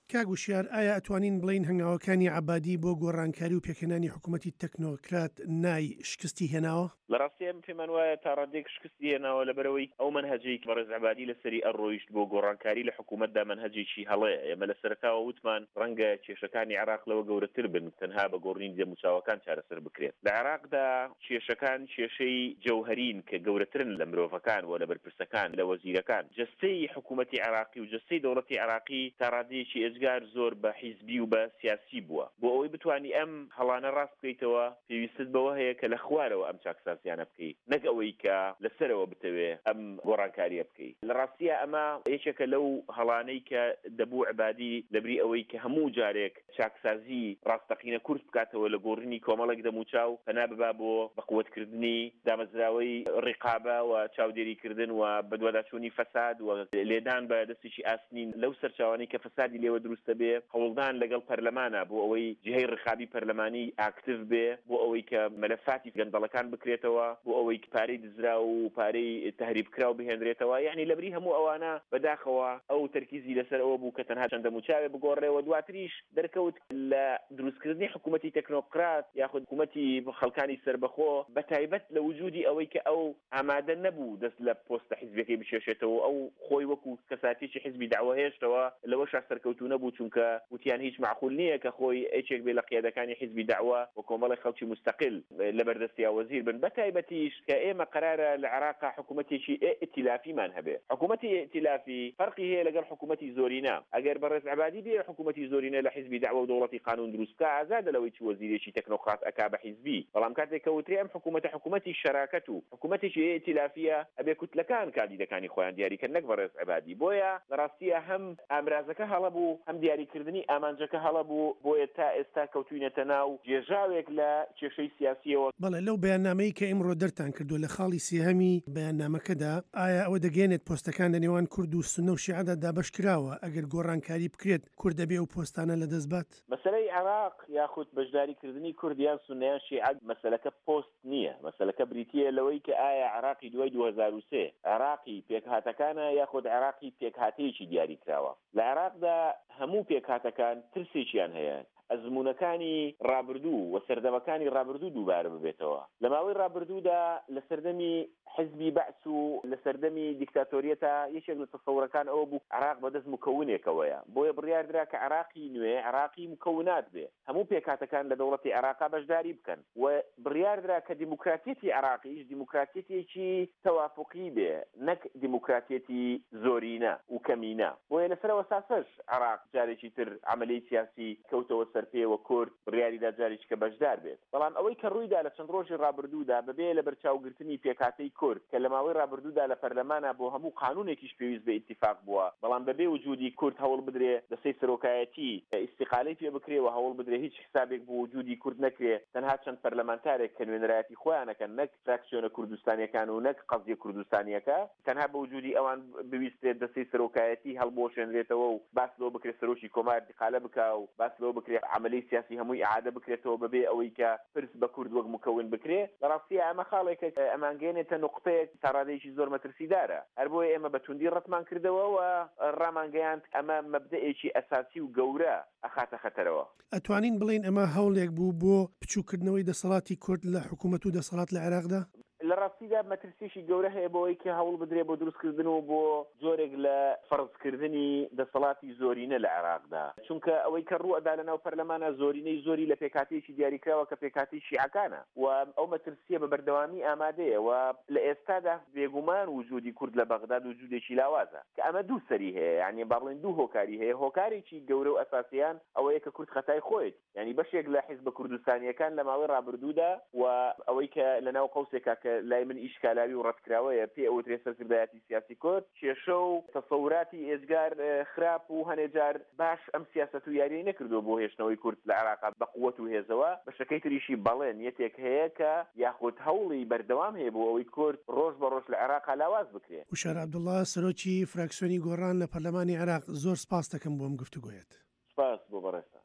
کاگوشیار ئایا ئەتوانین بڵین هەنگاوەکانی عەبادی بۆ گۆڕانکاری و پێکهێنانی حکوومەتی تەکنۆکرات نای شکستی هێناوە؟ لە ڕاستیە پێمان وایە تا ڕادێک شکستی هێناوە لەبەرەوەی ئەو منهەجەی بەڕێز عەبادی لەسەری ئەڕۆیشت بۆ گۆڕانکاری لە حکوومەتدا منهەجێکی هەڵەیە. ئێمە لە سەرەتاوە وتمان ڕەنگە کێشەکانی عێراق لەوە گەورەتر بن تەنها بە گۆڕینی دەموچاوەکان چارەسەر بکرێت. لە عێراقدا کێشەکان کێشەی جەوهەرین کە گەورەترن لە مرۆڤەکان و لە بەرپرسەکان لە وەزیرەکان. جەستەی حکوومەتی عێراقی و جەستەی دەوڵەتی عێراقی تا ڕادەیەکی ئێجگار زۆر بە حیزبی و بە سیاسی بووە. بۆ ئەوەی بتوانی ئەم هەڵانە ڕاست بکەیتەوە پێویستت بەوە هەیە کە لە خوارەوە ئەم چاکسازیانە بکەیت، نەک ئەوەی کە لەسەرەوە بتەوێ ئەم گۆڕانکاریە بکەیت. لە ڕاستیە ئەمە یەکێکە لەو هەڵانەی کە دەبوو عەبادی لەبری ئەوەی کە هەموو جارێک چاکسازی ڕاستەقینە کورس بکاتەوە لە گۆڕینی کۆمەڵێک دەموچاو پەنا ببا بۆ بەقووەتکردنی دامەزراوەی ڕێقابە و چاودێریکردن و بەدواداچوونی فەساد و لێدان بە دەستێکی ئاسنین لەو سەرچاوانەی کە فەسادی لێوە دروستە بێ، هەوڵدان لەگەڵ پەرلەمانە بۆ ئەوەی جهەی ڕێقابی پەرلەمانی ئاکتیڤ بێ، بۆ ئەوەی کە مەلەفاتی گەندەڵەکان بکرێتەوە، بۆ ئەوەی پارەی دزرا و پارەی تەهریبکراو بهێنرێتەوە. یعنی لەبری هەموو ئەوانە بەداخەوە ئەو تەرکیزی لەسەر ئەوە بوو کە تەنها چەند دەموچاوێ بگۆڕێەوە. دواتریش دەرکەوت لە دروستکردنی حکوومەتی تەکنۆقرات یاخود حکوومەتی خەڵکانی سربەخۆ بە تایبەت لە وجودی ئەوەی کە ئەو ئامادە نەبوو دەست لە پۆستە حیزبەکەی بشێشێتەوە، ئەو خۆی وەکو کەساتێکی حیزبی داوا هێشتەوە لەوەش سەرکەوتو نەبوو، چونکە وتیان هیچ معقول نییە کە خۆی ئەیچێک بێ لە قیادەکانی حیزبی داوا و کۆمەڵی خەڵکی مستەقل لەبەردەستی وەزیر بن. بە تایبەتیش کە ئێمە قەرارە لە عێراقا حکوومەتێکی ئێتیلافیمان هەبێ. حکوومەتی ئێتیلافی فەرقی هەیە لەگەڵ حکوومەتی زۆرینە. ئەگەر بەڕێز عەبادی بێ حکوومەتی زۆرینە لە حیزبی داوا و دەوڵەتی قانون دروستکە ئازادە لەوەی چ وەزیرێکی تەکنۆقرات ئەکا بە حیزبی. بەڵام کاتێک کە وترێ ئەم حکوومەتی شەراکەت و حکوومەتێکی ئێتیلافیە ئەبێ کوتلەکان کاندیدەکانی خۆیان دیاریکردن نەک بەڕێز عەبادی. بۆیە لە ڕاستیە هەم ئامرازەکە هەڵە بوو، هەم دیاریکردنی ئامانجەکە هەڵە بوو، بۆیە تا ئێستا کەوتوینەتە ناو جێژاوێک لە کێشەی سیاسیەوە. بەڵێ لەو بەیاننامەی کە ئێمڕۆ دەرتان کردووە لە خاڵی سێهەمی بەیاننامەکەدا ئایا ئەوە دەگەێنێت پۆستەکان لە نێوان کورد و سونە و شیعەدا دابەش کراوە ئەگەر گۆڕانکاری بکرێت کورد دەبێ و پۆستانە لەدەست بات؟ مەسەلەی عێراق یاخود بەشداریکردنی کوردیان سونەیان شیعە مەسەلەکە پۆست نییە. مەسەلەکە بریتیە لەوەی کە ئایا عێراقی دوای 2003 عێراقی پێکهاتەکانە یاخود عێراقی پێکهاتەیەکی دیاری کراوە. لە عێراقدا هەموو پێکهاتەکان ترسێکیان هەیە ئەزمونەکانی ڕابردوو و سەردەمەکانی ڕابردوو دووبارە ببێتەوە. لە ماوەی ڕابردوودا لە سەردەمی حزبی بەعس و لە سەردەمی دیکتاتۆریەتە یەکێک لە تەسەورەکان ئەوە بوو عێراق بەدەست مکەونێکەوەیە. بۆیە بڕیاردرا کە عێراقی نوێ عێراقی مکەونات بێ، هەموو پێکهاتەکان لە دەوڵەتی عێراقا بەشداری بکەن و بڕیاردرا کە دیموکراتیەتی عێراقیش دیموکراتیەتێکی تەوافقی بێ، نەک دیموکراتیەتی زۆرینە و کەمینە. بۆیە لەسەرەوە ساسەش عێراق جارێکی تر عملی سیاسی کەوتەوە سەرپێوە کورد بڕیاریدا جارێکی کە بەشدار بێت. بەڵام ئەوەی کە ڕوویدا لە چەند ڕۆژی ڕابردوودا بەبێ لە بەرچاوگرتنی پێکهاتەی کورد کە لە ماوەی ڕابردوودا لە پەرلەمانە بۆ هەموو قانونێکیش پێویست بە ئیتیفاق بووە، بەڵام بەبێ وجودی کورد هەوڵ بدرێ دەسەی سەرۆکایەتی ئیستیقالەی پێ بکرێ و هەوڵ بدرێ هیچ حسابێک بۆ وجودی کورد نەکرێ، تەنها چەند پەرلەمانتارێک کە نوێنەرایەتی خۆیانەکەن نەک فراکسیۆنە کوردستانیەکان و نەک قەزیە کوردستانیەکە، تەنها بە وجودی ئەوان بویستێت دەسەی سەرۆکایەتی هەڵبۆشێنرێتەوە و باس لەوە بکرێت سەرۆکی کۆمار دیقالە بکا و باس لەوە بکرێت عملی سیاسی هەمووی ئاعادە بکرێتەوە بەبێ ئەوەی کە پرس بە کورد وەک مکەون بکرێ. لە ڕاستیە ئەمە خاڵێکە ئەمانگەێنێتە نقطەیەک تا ڕادەیەکی زۆر مەترسیدارە. هەر بۆیە ئێمە بە توندی ڕەتمان کردەوە و ڕامانگەیاند ئەمە مەبدەئێکی ئەساسی و گەورە ئەخاتە خەتەرەوە. ئەتوانین بڵین ئەمە هەوڵێک بوو بۆ بچووکردنەوەی دەسەڵاتی کورد لە حکوومەت و دەسەڵات لە عێراقدا؟ لە ڕاستیدا مەترسیشی گەورە هەیە بۆەوەی کە هەوڵ بدرێ بۆ دروستکردن و بۆ جۆرێک لە فەرزکردنی دەسەڵاتی زۆرینە لە عێراقدا، چونکە ئەوەی کە ڕوئەدا لەناو پەرلەمانە زۆرینەی زۆری لە پێکهاتێکی دیاریکراوە کە پێکهاتی شیعەکانە و ئەو مەترسیە بە بەردەوامی ئامادەیە و لە ئێستادا بێگومان وجودی کورد لە بەغداد وجودێکی لاوازە کە ئەمە دوو سەری هەیە، یعنی باڵێن دوو هۆکاری هەیە. هۆکارێکی گەورە و ئەساسیان ئەوەیە کە کورد خەتای خۆیت، یعنی بەشێک لە حیزب کوردستانیەکان لە ماوەی ڕابردوودا و ئەوەی کە لەناو قەوسێکا کە لای من ئیشکالاوی و ڕەتکراوەیە پێ ئەوترێ سەرکردایەتی سیاسی کورد، کێشە و تەسەوراتی ئێجگار خراپ و هەنێجار باش ئەم سیاست و یاریی نەکردو بۆ هێشتنەوەی کورد لە عێراقا بە قووەت و هێزەوە. بەشەکەی تریشی بەڵێن یەکێک هەیە کە یاخود هەوڵی بەردەوام هەیە بۆ ئەوەی کورد ڕۆژ بە ڕۆژ لە عێراقا لاواز بکرێت. وشار عەبدوڵڵا سەرۆکی فراکسیۆنی گۆڕان لە پەرلەمانی عێراق، زۆر سپاس دەکەم بۆ ئەم گفتوگۆیەت. سپاس بۆ بەڕێستان.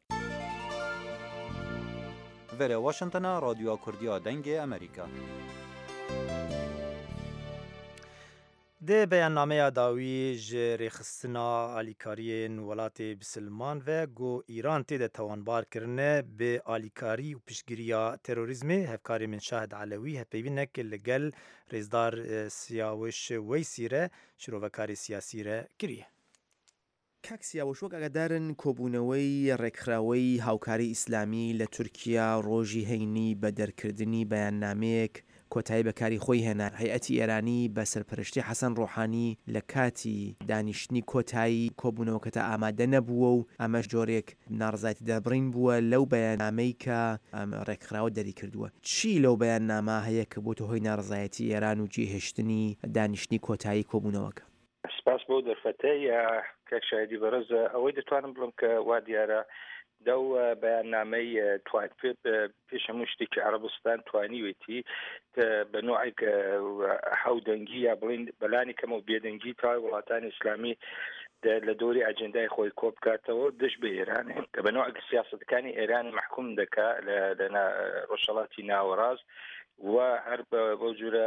ڤێرە واشنگتنە رادیۆ کوردیا دەنگی ئەمریکا. ده بیاننامه داوی جریخستنا آلیکاری ولات بسلمان و گو ایران تیده توانبار کرنه به آلیکاری و پشگیریا تروریزمی هفکاری من شاهد علوی هپیبینه که لگل رزدار سیاوش ویسیره شروعکاری سیاسی ره کریه. کاکسیاوەشۆک ئەگەدارن کۆبوونەوەی ڕێکخراوەی هاوکاری ئیسلامی لە تورکیا ڕۆژی هەینی بە دەرکردنی بەیاننامەیەک کۆتایی بەکاری خۆی هێنا. هەیئەتی ئێرانی بە سەرپەرشتی حەسەن ڕۆحانی لە کاتی دانیشتنی کۆتایی کۆبوونەوەکەتە ئامادە نەبووە و ئەمەش جۆرێک ناڕزایەتی دەربڕین بووە لەو بەیاننامەی کە ڕێکخراوە دەری کردووە. چی لەو بەیاننامە هەیە کە بۆتە هۆی ناڕزایەتی ئێران و جێهێشتنی دانیشتنی کۆتایی کۆبوونەوەکە؟ سپاس بۆ دەرفەتەی کاک شایدی بەڕێز ئەوەی دەتوانم بڵم کە وا دیارە دەو بەیاننامەی پێش هەموو شتێکی عەرەبستان توانیوێتی بە نوعێک هەودەنگی یا بڵین بەلانی کەمە و بێدەنگی تاوای وڵاتانی ئیسلامی لە دۆری ئەجەندای خۆی کۆ بکاتەوە دەست بە ئێران کە بە نوعێک سیاسەتەکانی ئێران محکوم دەکا لە ڕۆژهەڵاتی ناوەڕاست و هەر بەو جورە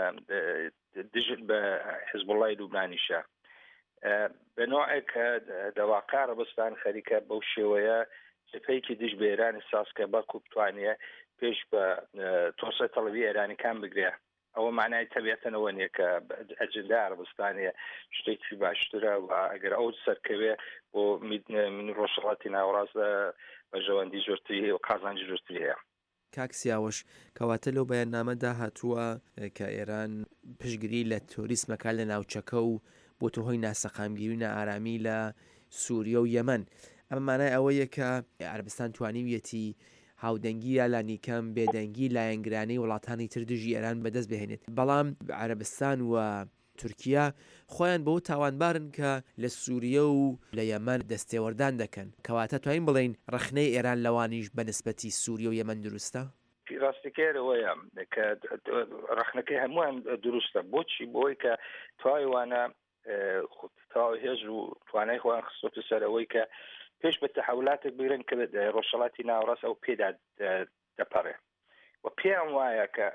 دژت بە حیزبوڵای لوبنانیشە بە نوعێک دەواقع عەرەبستان خەریکە بەو شێوەیە جبهەیەکی دژ بە ئێرانی سازکە بەڵکو بتوانێ پێش بە تۆسە تەڵەبی ئێرانیەکان بگرێ. ئەوە معنای تەبیەتەنەوە نییە کە ئەجەندای عەرەبستانیە شتێکی باشترە و ئەگەر ئەو سەرکەوێ بۆ من ڕۆژهەڵاتی ناوەڕاست بەژەوەندی زۆرتری و قازانجی زۆرتری هەیە. کاکسیاوەش کەواتە لەو بەیاننامەدا هاتووە کە ئێران پشگیری لە تۆریسمەکان لە ناوچەکە و بۆتە هۆی ناسەقامگیری و نائارامی لە سووریا و یەمەن. ئەمە مانای ئەوەیە کە عەرەبستان توانیویەتی هاودەنگی یا لانیکەم بێدەنگی لایەنگرانەی وڵاتانی تر دژی ئێران بەدەست بهێنێت. بەڵام عەرەبستان و تورکیا خۆیان بەوە تاوانبارن کە لە سووریا و لە یەمەن دەستێوەردان دەکەن. کەواتە توانین بڵین ڕخنەی ئێران لەوانیش بە نسبەتی سووریا و یەمەن دروستە؟ ڕاستیکەرەوەیە کە ڕخنەکەی هەمووان دروستە. بۆچی؟ بۆی کە توایوانە تاوای هێز و توانای خۆیان خستۆتە سەرەوەی کە پێش بە تەحولاتێک بگرن کە ڕۆژهەڵاتی ناوەڕاست ئەو پێدا دەپەڕێ و پێیان وایە کە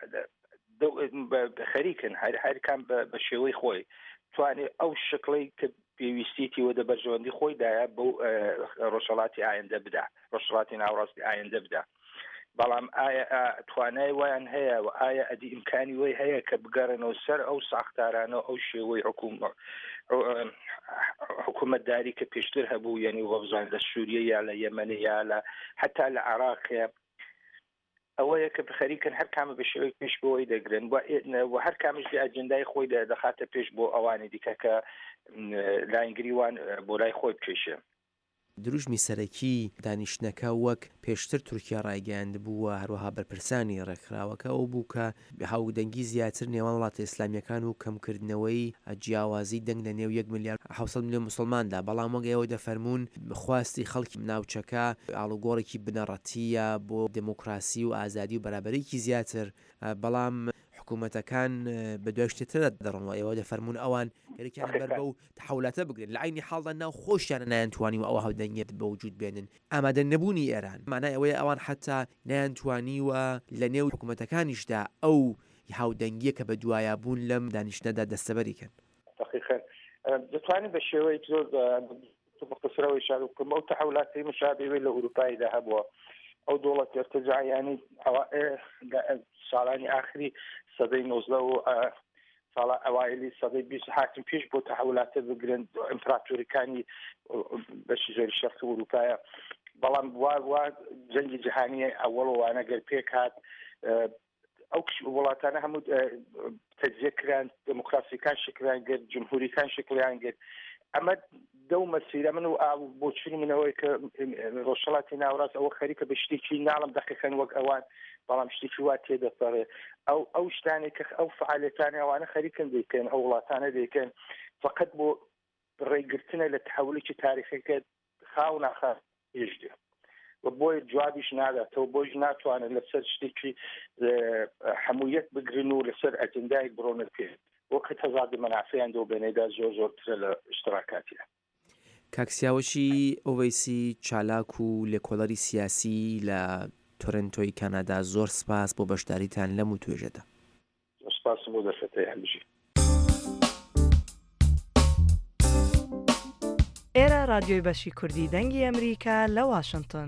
خەریکن هەرکان بە شێوەی خۆی توانێت ئەو شکڵی کە پێویستیتی وە دەبەرژەوەندی خۆیدایە بۆ ڕۆژهەڵاتی ئایندە بدا، ڕۆژهەڵاتی ناوەڕاستی ئایندە بدا. بەڵام ئایا توانای وایان هەیە و ئایا ئەدی ئیمکانی وی هەیە کە بگەڕێنەوە سەر ئەو ساختارانە ئەو شێوەی حکوومەتداری کە پێشتر هەبوو، یعنی وەبزان لە سووریا یا لە یەمەنە یا لە حتا لە عێراقە، ئەوەیە کە بخەریکن هەر کامە بە شێوەی پێش بۆی دەگرن و هەر کامش بێ ئەجەندای خۆی دەخاتە پێش بۆ ئەوانی دیکە کە لاینگریوان بۆ لای خۆی بکێشێ. دروژمی سەرەکی دانیشتنەکە وەک پێشتر تورکیا ڕایگەاند بووە هەروەها بەرپرسانی ڕێکخراوەکە ئەو بوو کە هاودەنگی زیاتر نێوان وڵاتە ئیسلامیەکان و کەمکردنەوەی جیاوازی دەنگ لە نێو 1 ملیار 700 ملیۆن موسڵماندا. بەڵام وەک ئێوە دەفەرمونون خواستی خەڵکی ناوچەکە ئاڵوگۆڕێکی بنەڕەتیە بۆ دموکراسی و ئازادی و بەرابەرێکی زیاتر. بەڵام حکوومەتەکان بە دوای شتێترە دەڕۆنەوە. ئێوە دەفەرمونون ئەوان گەرەکیان بەر بە و تەحولاتە بگرن، لە عینی حاڵدا ناو خۆشیانە نایانتوانی و ئەوە هاودەنگێت بە وجود بێنن. ئامادە نەبوونی ئێران مانای ئەوەیە ئەوان حتا نایانتوانیوە لە نێو حکوومەتەکانیشدا ئەو هاودەنگیە کە بە دوایە بوون لەم دانیشتنەدا دەستەبەریکەن. دەتوانین بە شێوەی زۆر مختصرەوەی شار بکەم ئەو تەحولاتی مشابهی لە ئوروپایدا هەبووە. ئەو دۆڵەت ارتجاعیانی ساڵانی ئاخری سەدەی 19 و ساڵە ئەوایلی سەدەی 20 هاتن پێش بۆ تەحولاتە بگرن ئیمپراتۆریەکانی بەشی زۆری شەرقی ئوروپایە. بەڵام وا جەنگی جیهانی ئەوەڵەوانە گەر پێک هات ئەو وڵاتانە هەموو تەجزیە کران، دموکراسیەکان شکلیان گرت، جمهوریەکان شکلیان گرت. ئەمە دەو مەسیرە من و بۆچوونی منەوەی کە ڕۆژهەڵاتی ناوەڕاست ئەوە خەریکە بە شتێکی ناڵم دەقیقەن وەک ئەوان، بەڵام شتێکی وا تێدەپەڕێ. ئەو شتانێک کە ئەو فعالیتانی ئەوانە خەریکن دەیکەن، ئەو وڵاتانە دەیکەن فقط بۆ ڕێگرتنە لە تەحولێکی تاریخیکە خاو ناخات پێشدێ و بۆی جوابیش ناداتەوە، بۆیش ناتوانن لەسەر شتێکی هەموویەت بگرن و لەسەر ئەجەندایەک بڕۆنە پێ وەکە تەزادی مەنافعیان دۆ بێنەیدا زۆرترە لە اشتراکاتیە. کاکسیاوەشی ئۆڤیسی چالاک و لێکۆڵەری سیاسی لە تۆرنتۆی کانادا زۆر سپاس بۆ بەشداریتان لەم و توێژەدا. سپاس بۆ دەرفەتەی هەمژی. ئێرە رادیۆی بەشی کوردی دەنگی ئەمریکا لە واشنگتن.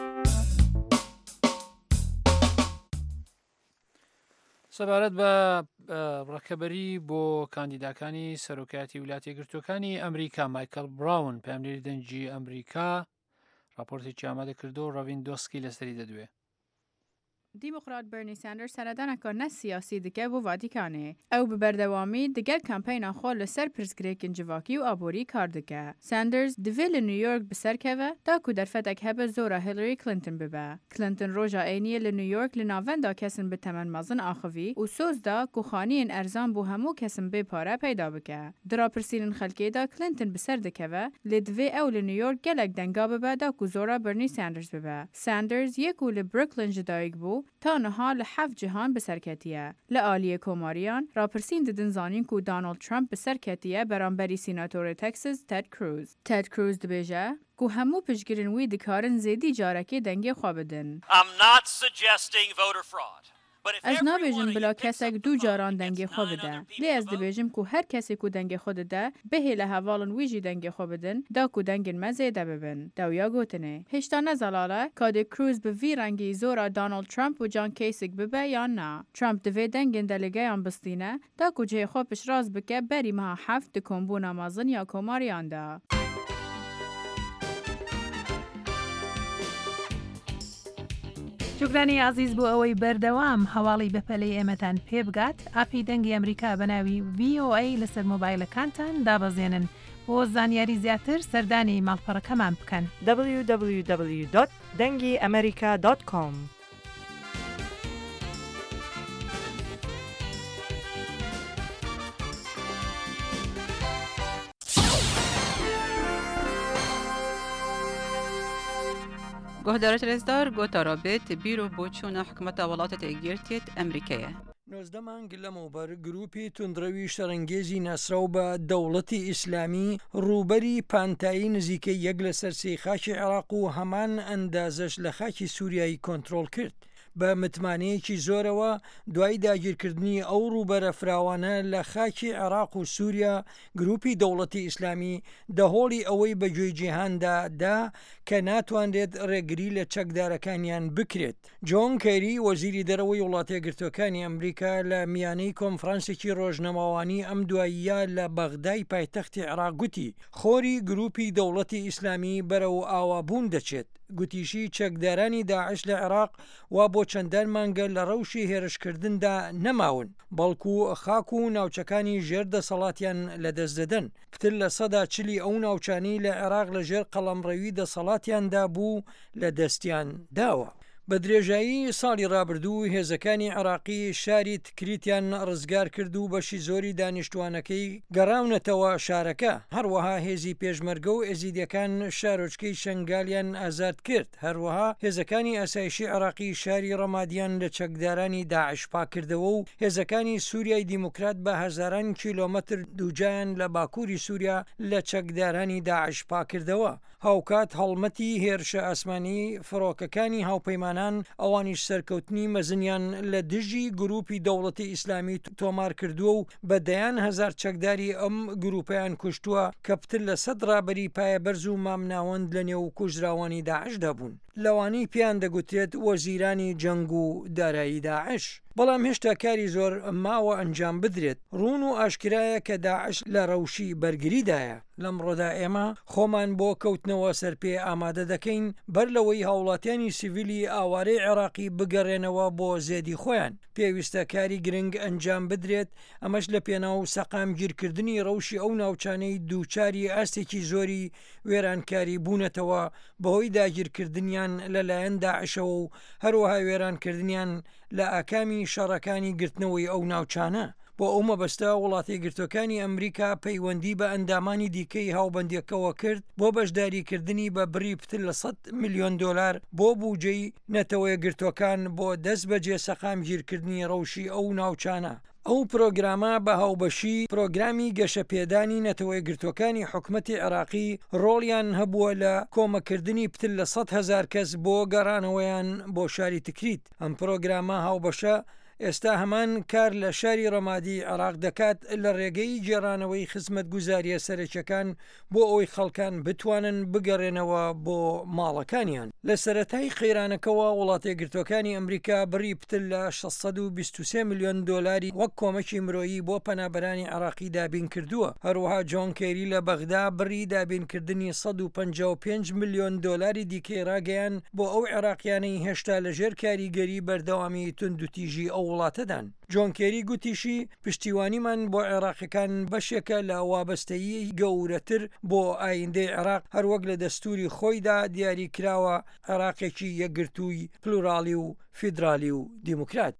سەبارەت بە ڕەکەبەری بۆ کاندیداکانی سەرۆکایەتی ویلایەتە یەکگرتووەکانی ئەمریکا مایکل براون پەیامنێری دەنگی ئەمریکا راپۆرتێکی ئامادە کردو و ڕەڤین دۆسکی لەسەری دەدوێ. دیموکرات بەرنی ساندەرس سەردانەکارنە سیاسی دکە بۆ ڤاتیکانێ ئەو بە بەردەوامی دەگەل کامپەینا خۆ لەسەر پرسگرێکن جڤاکی و ئابووری کار دکە. ساندەرس divê li New York بسەرکەوە تا ku derfetek hebe zora Hillary Clinton bibe. Clinton roja êniyê li New York li navenda kesin bi temen mezin axivî û soz da ku xaniyên erzan bû hemû kesin bê pare peyda bike. Di rapirsînên xelkê da Clinton bi ser dikeve lê divê ew li New York gelek denga bibe da ku zora Bernie Sanders bibe. Sanders yek û li Brooklyn ji dayîk bû تا نها li hev cihan bi serketiye. Li aliyê komariyan, rapirsîn didin zanîn ku Donald Trump bi serketiye beramberî sînatorê Texas Ted Cruz. Ted Cruz dibêje ku hemû piştgirên wî dikarin zêdî carekê dengê xwe bidin. I'm not suggesting voter fraud. Ez nabêjim bila kesek dû caran dengê xwe bide. Lê ez dibêjim ku her kesê ku dengê xwe dide, bihê li hevalin wî jî dengê xwe bidin, da ku dengên me zêde bibin. Dewya gotinê. Hêşta nezalale, kadê Cruz bi vî rengî zora Donald Trump û John Kasich bibe yan na. Trump divê dengên delegeyan bistîne, da ku cihê xwe piştrast bike berî meha heft di kombûna mezin ya komariyan da. جوگرانی عزیز بۆ ئەوەی بەردەوام هەواڵی بەپەلەی ئێمەتان پێ بگات ئاپی دەنگی ئەمریکا بە ناوی VOA لەسەر مۆبایلەکانتان دابەزێنن بۆ زانیاری زیاتر سەردانی ماڵپەڕەکەمان بکەن www.dengiamerica.com گهدارت رزدار گوتا رابط بیرو بوچون حکومت ولایت یەکگرتووە ئەمریکایە. 19 مانگ لەمەوبەر گروپی توندڕەوی شەڕەنگێزی ناسراو بە دەوڵەتی ئیسلامی ڕووبەری پانتایی نزیکەی یەک لە سەرسەی خاکی عێراق و هەمان ئەندازەش لە خاکی سووریایی کۆنتڕۆڵ کرد. بە متمانەیەکی زۆرەوە دوای داگیرکردنی ئەو ڕووبەرە فراوانە لە خاکی عێراق و سووریا گروپی دەوڵەتی ئیسلامی دەهۆڵی ئەوەی بەگوێی جیهاندا دا کە ناتوانرێت ڕێگری لە چەکدارەکانیان بکرێت. جۆن کەری وەزیری دەرەوەی وڵاتە یەکگرتووەکانی ئەمریکا لە میانەی کۆنفرانسێکی ڕۆژنەماوانی ئەم دواییە لە بەغدای پایتەختی عێراق گوتی خۆری گروپی دەوڵەتی ئیسلامی بەرەو ئاوابوون دەچێت. گوتیشی چەکدارانی داعش لە عێراق وا بۆ چەندان مانگە لە ڕەوشی هێرشکردندا نەماون بەڵکو خاک و ناوچەکانی ژێر دەسەڵاتیان لەدەست دەدەن. پتر لە 40 ئەو ناوچانی لە عێراق لە ژێر قەڵەمڕەوی دەسەڵاتیاندا بوو لە دەستیان داوە. بە درێژایی ساڵی ڕابردوو هێزەکانی عێراقی شاری تکریتیان ڕزگار کرد و بەشی زۆری دانیشتوانەکەی گەڕاونەتەوە شارەکە. هەروەها هێزی پێشمەرگە و ئێزیدەکان شارۆچکەی شنگالیان ئازاد کرد. هەروەها هێزەکانی ئاسایشی عێراقی شاری ڕەمادیان لە چەکدارانی داعش پاکردەوە و هێزەکانی سووریای دیموکرات بە هەزاران کیلۆمەتر دووجایان لە باکووری سووریا لە چەکدارانی داعش پاکردەوە. هاوکات هەڵمەتی هێرشە ئاسمانی فڕۆکەکانی هاوپەیمانان ئەوانیش سەرکەوتنی مەزنیان لە دژی گروپی دەوڵەتی ئیسلامی تۆمار کردووە و بە دەیان هەزار چەکداری ئەم گروپیان کوشتووە کە پتر لە 100 ڕابەری پایە بەرز و مامناوەند لە نێو کوژراوانی داعشدا بوون. لەوانەی پیان دەگوترێت وەزیرانی جەنگ و دارایی داعش. بەڵام هێشتا کاری زۆر ماوە ئەنجام بدرێت. ڕوون و ئاشکرایە کە داعش لە ڕەوشی بەرگریدایە. لەمڕۆدا ئێمە خۆمان بۆ کەوتنەوە سەرپێ ئامادە دەکەین بەر لەوەی هاوڵاتیانی سیڤیلی ئاوارەی عێراقی بگەڕێنەوە بۆ زێدی خۆیان. پێویستە کاری گرنگ ئەنجام بدرێت ئەمەش لە پێناو سەقام گیرکردنی ڕەوشی ئەو ناوچانەی دووچاری ئاستێکی زۆری وێرانکاری بوونەتەوە بەهۆی داگیرکردنیان لەلایەن داعشەوە و هەروەها وێرانکردنیان لە ئاکامی شەڕەکانی گرتنەوەی ئەو ناوچانە. بۆ ئەو مەبەستە وڵاتە یەکگرتووەکانی ئەمریکا پەیوەندی بە ئەندامانی دیکەی هاوبەندیەکەوە کرد بۆ بەشداریکردنی بە بڕی پتر لە 100 میلیۆن دلار بۆ بوجەی نەتەوە یەکگرتووەکان بۆ دەست بەجێ سەقام گیرکردنی ڕەوشی ئەو ناوچانە. ئەو پرۆگرامە بە هاوبەشی پرۆگرامی گەشەپێدانی نەتەوە یەکگرتووەکانی حکومەتی عێراقی ڕۆڵیان هەبووە لە کۆمەکردنی پتر لە 100,000 کەس بۆ گەڕانەوەیان بۆ شاری تکریت. ئەم پرۆگرامە هاوبەشە ئێستا هەمان کار لە شاری ڕەمادی عێراق دەکات لە ڕێگەی جێرانەوەی خزمەت گوزاریە سەرەکیەکان بۆ ئەوەی خەڵکان بتوانن بگەڕێنەوە بۆ ماڵەکانیان. لە سەرەتای قەیرانەکەەوە وڵاتە یەکگرتوەکانی ئەمریکا بڕی پتر لە 623 میلیۆن دۆلاری وەک کۆمەکی مرۆیی بۆ پەنابەرانی عێراقی دابین کردووە. هەروەها جۆن کێری لە بەغدا بڕی دابینکردنی 155 میلیۆن دۆلاری دیکەی ڕاگەیان بۆ ئەو عێراقیانەی هێشتا لەژێر کاریگەری بەردەوامی توندوتیژی ئەو وڵاتەدان. جۆن کێری گوتیشی پشتیوانیمان بۆ عێراقیەکان بەشێکە لە وابەستەیی گەورەتر بۆ ئایندەی عێراق هەروەک لە دەستوری خۆیدا دیاری کراوە عێراقێکی یەکگرتووی پلورالی و فیدرالی و دیموکرات.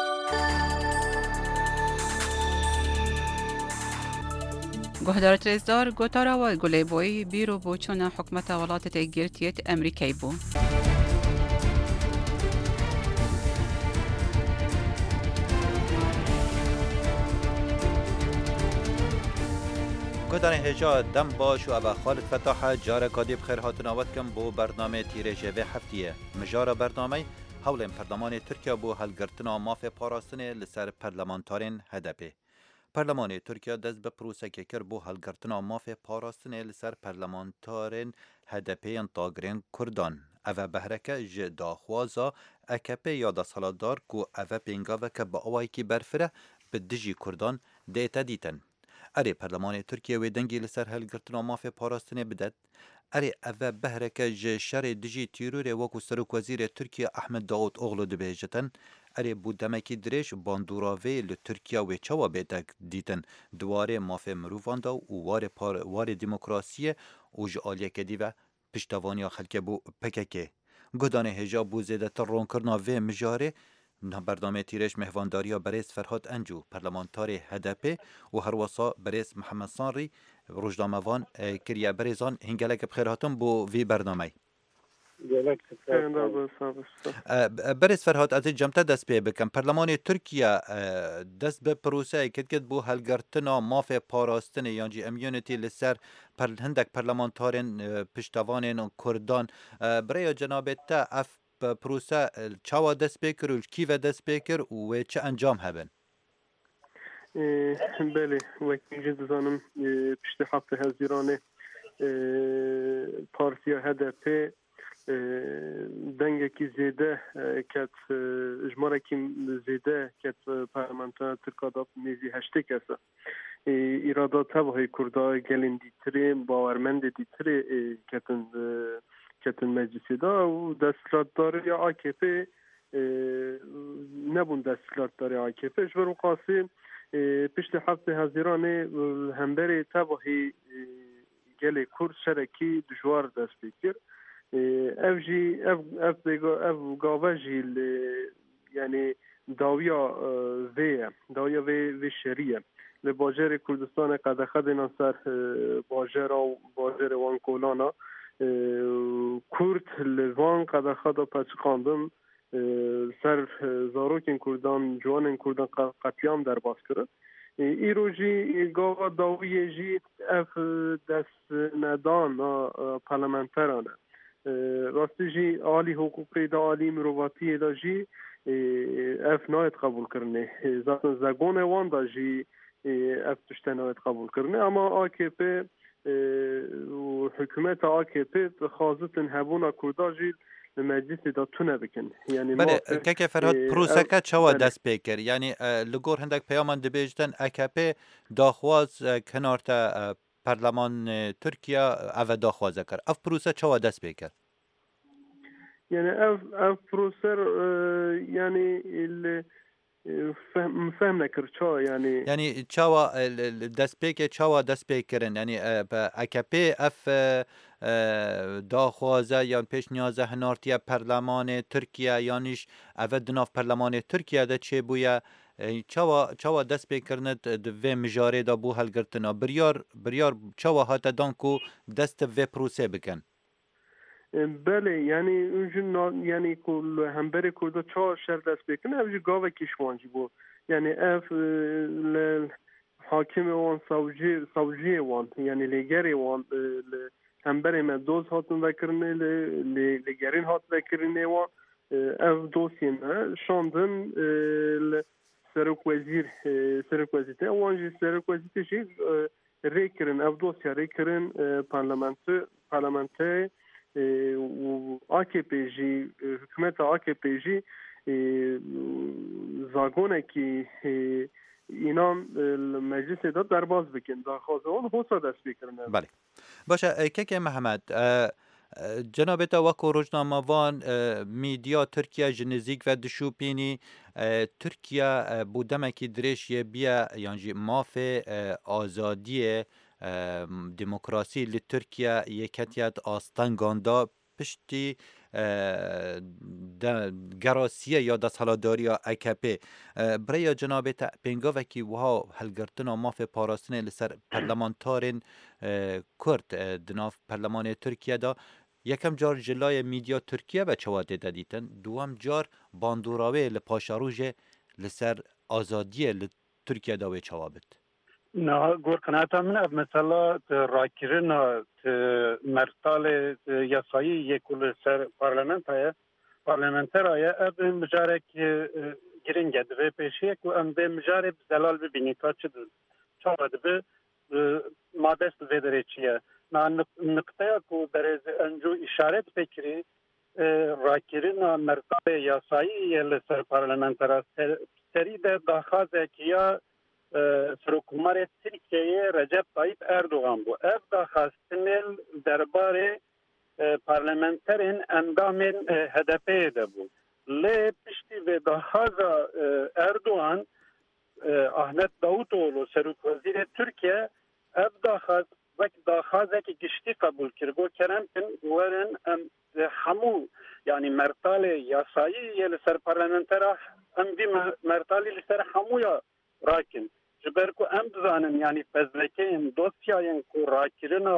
گۆهدارە رێزدار گۆتاراوە گولەیبۆی بیرۆ بۆ چۆنە حکومەتە وڵاتە یەکگرتوێت ئەمریکای بوو. گودان هجا دم باش و ابا خالد فتاح جاره کادی بخیر هاتون آوت کم بو برنامه تیره جوه هفتیه مجاره برنامه حول پرلمان ترکیه بو هلگرتنا ماف پاراستنه لسر پرلمانتارین هدپه. پرلمان ترکیه دست به پروسه که کر بو هلگرتنا ماف پاراستنه لسر پرلمانتارین هدپه انتاگرین کردان. اوه بهرکه جداخوازا اکپه یاد سالادار کو اوه پینگاوه که با اوهی که برفره به دجی کردان دیتا دیتن. اره پرلمان ترکیه و دنگی لسر هلگرتنا ماف پاراستنه بدد. اره اوه بهرکه شر دجی تیرور وکو سروک وزیر ترکیه احمد داود اغلو دبیجتن. اره بودمکی درش باندوراوه لترکیه و چوا بیتک دیتن دواره ماف مروفاندا و وار دموکراسیه و جعالیه کدی و پشتوانی خلکه بو پککه. گدانه هجا بو زیده تر رون کرنا و مجاره برنامه تیرش مهوانداری برئیس فرهاد انجو پرلمانتار هدپه و هر وصا برئیس محمد صانری روزنامه‌وان کریا بریزان هنگلک بخیر هاتم بو وی برنامه برئیس فرهاد از جمتا دست پی بکن پرلمان ترکیه دست به پروسه کد بو هلگرتنا ماف پاراستن یانجی امیونیتی لسر هندک پرلمانتارن پشتوانن کردان برای جناب تا اف پروسه چاوا دست بکر و کی و دست بکر و چه انجام هبن؟ بله وکی جد زانم پشت هفته هزیرانه پارتیا هدپه دنگه کی زیده کت اجماره کی زیده کت پارلمانتار ترکاداب نیزی هشته کسا ایرادات هوای کرده گلین دیتره باورمند دیتره کتن مجلسی دا و دستلاتداری AKP نبون دستلاتداری AKP جبر قاسی پشت هفته هزیرانه همبری تباهی گل کرد شرکی دجوار دست بکر اف گاوه جی یعنی داویا وی شریه لباجر کردستان قدخد نصر باجر وان کولانا کرد لوان قدخد پچقاندم سر زاروکین کردان جوانین کردان قطیام در باز کرد ایروژی گاوا داویه جی اف دست ندان پارلمانترانه راستی جی عالی حقوقی دا عالی مروواتی دا جی اف نایت قبول کرنه ذات زگون وان دا جی اف تشته نایت قبول کرنه اما AKP و حکومت AKP خواستن هبونا کردا جی مجلس دا تونه بکن یعنی بله که فرهاد پروسه که چوا دست بکر یعنی لگور هندک پیامان دبیجتن AKP داخواز کنارتا پارلمان ترکیه او داخوازه کرد اف پروسه چوا دست بکر یعنی اف پروسه یعنی فهم نکرد چا یعنی چوا دست بکر چوا دست بکرن یعنی AKP اف داخوازه یا پیش نیازه هنارتیه پارلمان ترکیه یعنیش او دناف پارلمان ترکیه ده چه بویه چاوا دست بکرند دوی مجاره دا بو هلگرتنا بریار چاوا هاتا دانکو دست وی پروسه بکن بله یعنی اونجا یعنی کل همبر کرده چا شر دست بکنه اوجی گاوه کشوانجی بو یعنی اف حاکم وان سوجی وان یعنی لگری وان همبر من دوز هاتون وکرنه لگرین هات وکرنه وان ev dosyeme şandın Serok-Wezîrê wan jî Serok-Wezîrê jî rêkirin ev dosya rêkirin parlamentê û AKP jî hikûmeta AKP jî zagonekî înan meclisê de derbas bikin daxwaza wan hosa dest pêkirin. بله باشه کەکێ محەممەد جنابێتە وەکو ڕۆژنامەوان میدیا تورکیا ji nêzik ve dişûpînî Tirkiye bû demekî dirêjiye biye yanjî mafê azadiyê demokrasî li Tirkiye yeketiye astangan da piştî gerasiye ya desthilatdariya AKP birêya cenabête pêngavekî wiha helgirtina mafê parastinê li ser parlamentarên Kurd di nav Perlemanê Tirkiye da yekem car ji layê mîdya Tirkiye ve çewatê de dîtin duwem car bandûrawê li paşarûjê li ser azadiyê li Tirkiye da wê çewabit. Na gorkanata min ev mesela rakirina mertalê yasayî yê ku li ser parlamenteraya ev mijarek giring e divê pêşiyek û em vê mijarê bi zelal bibînî ka çi çawa dibe madest vê derê çi ye. Na nıqteya ku berêzê encû îşaret pêkirî rakirina mertalê yasayî yê li ser parlamentera serî de daxwazekî ya Serokkomarê Tirkiyeyê Recep Tayyip Erdogan bû. Ev daxwastinê derbarê parlamenterên endamên HDP'yê de bû. Lê piştî vê daxwaza Erdogan Ahmet Davutoğlu Serokwezîrê Tirkiye ev daxwaz wek daxwazekî giştî qebûl kir. Got keremtin werin em hemû yani mertalê yasayî yê li ser parlamentera em vî mertalî li ser hemûya rakin. Ji ber ku em bizanin yani fezlekeyên dosyayên ku rakirina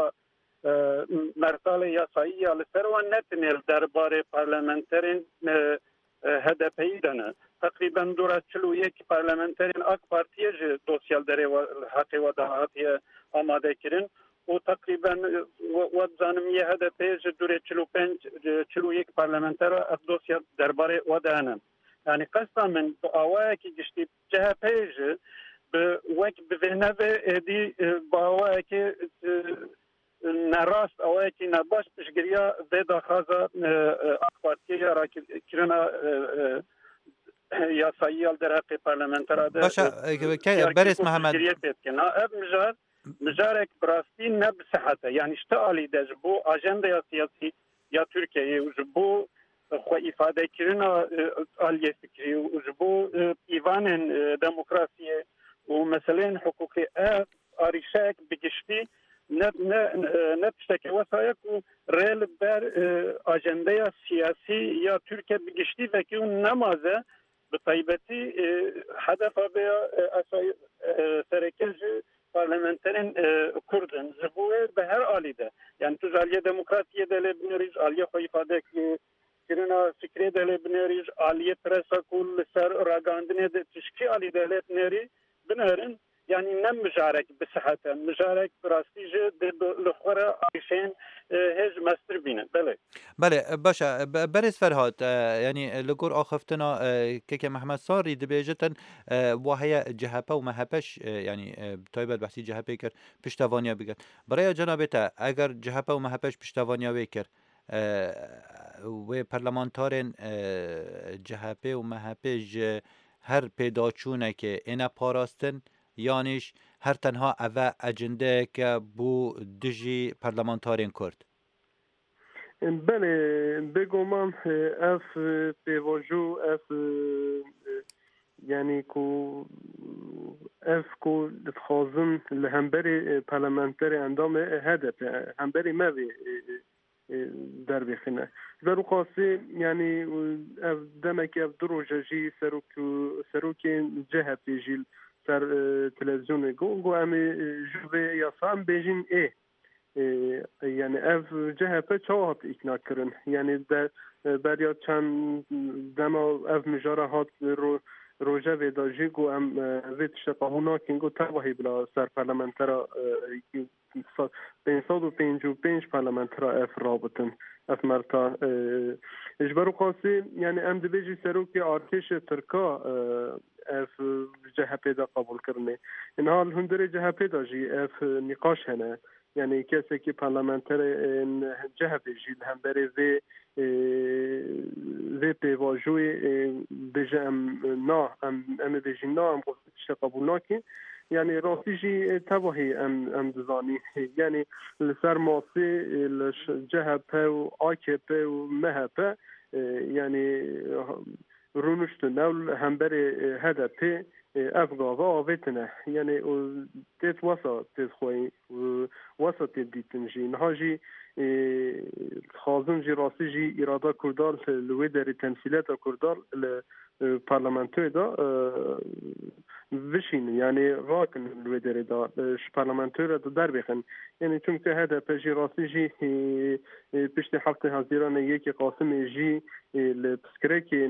mertalê yasayî ya li ser wan netinê li derbarê parlamenterên HDP'yî de ne. Teqrîben dora çil û yek parlamenterên AK Partiye ji dosyal derê heqê we de hatiye amadekirin û teqrîben we dizanim yê HDP'yê ji durê çil û yek parlamentera ev dosya derbarê we de hene. Yani qesda min bi awayekî giştî CHP'yê jî wek bi vê nevê êdî bawayekî nerast awayekî nebaş piştgiriya vê daxwaza AK Partiye ya rakirina yasayî ya derheqê parlamentera de berêz Mehmed ev mijarek bi rastî ne bi sihete yani işte alî de ji bo ajendeya siyasî ya Tirkiyeyê û ji bo xwe îfadekirina aliyê fikrî û ji bo pîvanên demokrasiyê û meseleyên hukukî ev arîşek bi giştî ne tiştekî wesaya ku rê li ber ajendeya siyasî ya Tirkiye bi giştî vekî û nemaze bi taybetî hedefa vê sereke ji parlamenterên Kurdin ji bo wê bi her alî de yani tu ji aliyê demokrasiyê de lê binêrî ji aliyê xwe îfadekirina fikrê de lê binêrî ji aliyê presa ku li ser ragandinê de tişkî alî de lê binêrî binêrin yani ne mijarek bi sihete mijarek bi rastî jî li xwe re arîşeyên hêj mestir bînin. Bele başa berêz Ferhat yani li gor axiftina keke Mehmed Sarî dibêjitin waheye CHP û MHP yani taybet behsî CHP kir piştevaniya bikin. Birêya cenabê te eger CHP û MHP piştevaniya wê kir wê parlamentarên CHP û MHP ji her pêdaçûnekê êne parastin yanîş her tenha ev ecendeyeke bû dijî parlamentarên Kurd. Belê bêguman ev pêvajû ev yani ku ev ku dixwazin li hemberî parlamenterê endamê HDP hemberî me vê derbêxine. Ber û qasî yani ev demekî ev du roja jî serokên CHP jî ser televizyonê got em ji vê yasa em bêjin yani ev CHP çawa hat îkna kirin yani beriya çend dema ev mijara hat rojevê da jî got em vê tişte qebûl nakin got tevahî bila ser parlamentera 555 پارلمانترا اف رابطن اف مرتا اجبرو قاسی یعنی ام دبیجی سروکی ارتش ترکا اف جهپی دا قبول کرنه این حال هندره جهپی دا جی اف نقاش هنه یعنی کسی که پارلمانتر جهپی جی هم بره وی پیواجوی بیجه ام بیجی نا ام قصدش قبول ناکی يعني راسيجي تبهي ام دزاني يعني لسر ماسي الجهة و آكي و مهبه يعني رونشت نول همبري هدفي افغاوا آویتنه يعني تيت وسط تيت خوي وسط ديتنجي نهاجي خازن جي راسي جي إرادة كردار لويدر تمثيلات كردار البرلمانتوي دا وشين يعني راكن الويدر دا البرلمانتوي دا در بخن يعني چونك هذا بجي راسي جي بشتي حفظ هزيران يكي قاسم جي لبسكريكي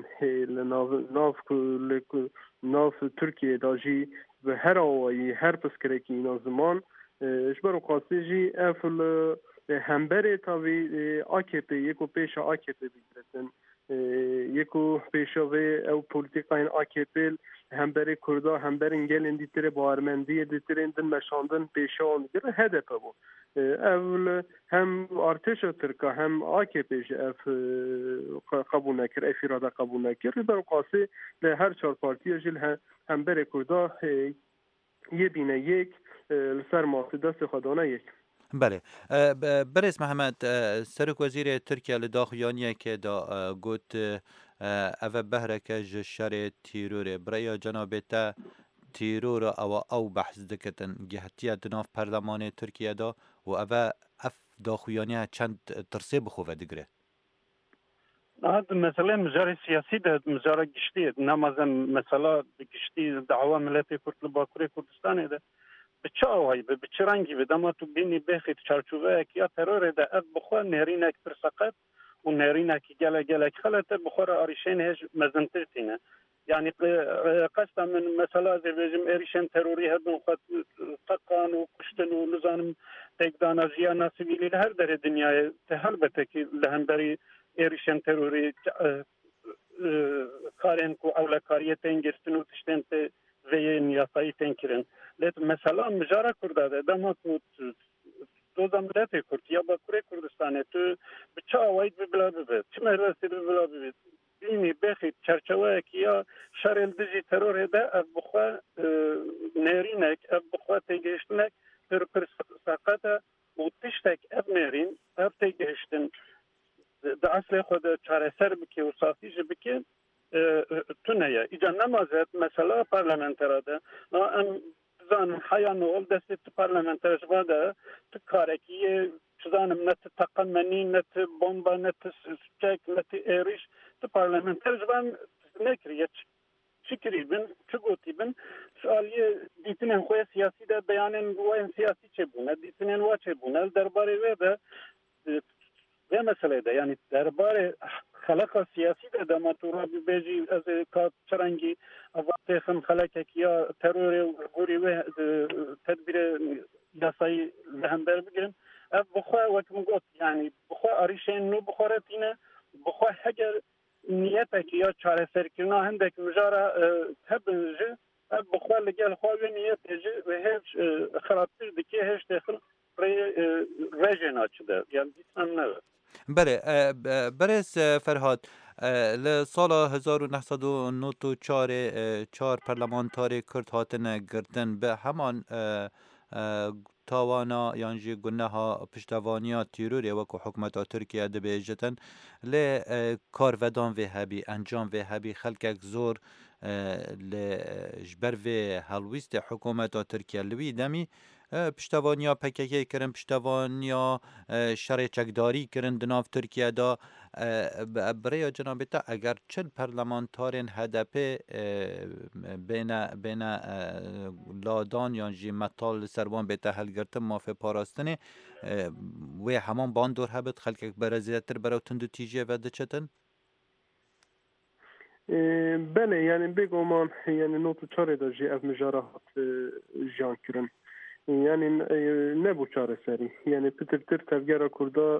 ناف ترکیه داجی و هر آوایی هر پسکرکی اینا زمان اشبرو قاسی جی افل همبره تاوی AKP یکو پیش AKP بگیرتن یکو پیشاوی او پولیتیقاین AKP همبره کردا همبره انگل اندیتره با ارمندی دیتره اندن مشاندن پیشا میگیره هدف بو اول هم ارتش ترکا هم AKP جی اف قبول نکر اف اراده قبول نکر اشبرو قاسی به هر چهار پارتی جیل همبره کردا یه بینه یک سر ماسه دست خدانه یک بله برس محمد سرک وزیر ترکیه لداخیانیه که دا گوت او بهرک جشر تیرور برای جناب تا تیرور او بحث دکتن گهتیه دناف پرلمان ترکیه دا و او اف داخیانیه چند ترسه بخواه دگره هذا مثلا مجاري سياسي ده مجاري قشتي نمازن مثلا قشتي دعوة ملتي كرد باكوري كردستان ده بچاوي بچرانگي بدما تو بيني بخيت چارچوبه كيا ترور ده اف بخوا نهرينك ترسقت ونهرينك جلا خلت بخور اريشين هج مزنترتينه يعني قصدا من مثلا زي بيجم اريشين تروري هدن خط تقان وقشتن ونظام تقدانا زيانا سبيلي لهر در الدنيا تهلبتك لهندري اريشن تروري كارن كو اولا كاريتين گرتنو تشتنت وين ياساي تنكرن لت مثلا مجارا كردا دما كو تو زمرت كرد يا باكوري كردستان تو بچا وايد ببلا بيت چمرست ببلا بيت بيني بخيت چرچوه كيا شرل دجي ترور ده بخوا نيرينك بخوا تيگشتنك پر ساقتا وتشتك ابنرين تيگشتن ده اصل خود چاره سر بکی و ساختیش بکی تونهیه ایجا نمازد مثلا پارلمنتره ده ام زانم حیان اول دستی پارلمنترش باده تکارکی چزانم نت تقنمنی نت بومبا نت سچک نت ایریش پارلمنترش بان نکریه چکری بن چگوتی بن سوالیه دیتنین خوی سیاسی ده بیانین گوین سیاسی چه بونه دیتنین وا چه بونه درباره ویده و مسئله ده یعنی درباره خلق سیاسی ده دماتورا بیجی از کات چرنگی وقتی خم خلق کیا ترور غوری و تدبیر یاسایی لهندر بگیرن بخوا وکم گفت یعنی بخوا آریشین نو بخورتینه بخوا هگر نیت کیا چاره سرکرنا هندک مجارا تبنجه بخوا لگل خواهی نیت جه و هیچ خرابتر دکی هیچ داخل رژنا چده یعنی دیتنم نوید بله برس فرهاد لسال 1994 چهار پرلمانتاری کرد هاتن گرتن به همان تاوانا یعنی گناه ها پشتوانیا تیروری وکو حکومت ترکیه ده بیجتن لی کارودان و هبی انجام و هبی خلقک زور لجبر و هلویست حکومت ترکیه لوی دمی پشتوانیا پککی کرن پشتوانیا شر چکداری کرن دناف ترکیه دا برای جناب تا اگر چل پرلمانتارین هدپ بین لادان یا جی مطال سروان بیتا هلگرتن مافه پاراستنه و همان باندور هبت خلقک برزیتر برای تندو تیجیه و دچتن؟ بله یعنی بگو من یعنی نوتو چاره دا جی از مجارات جان کرن yani nebu çareseri yani pitir tevgera kurda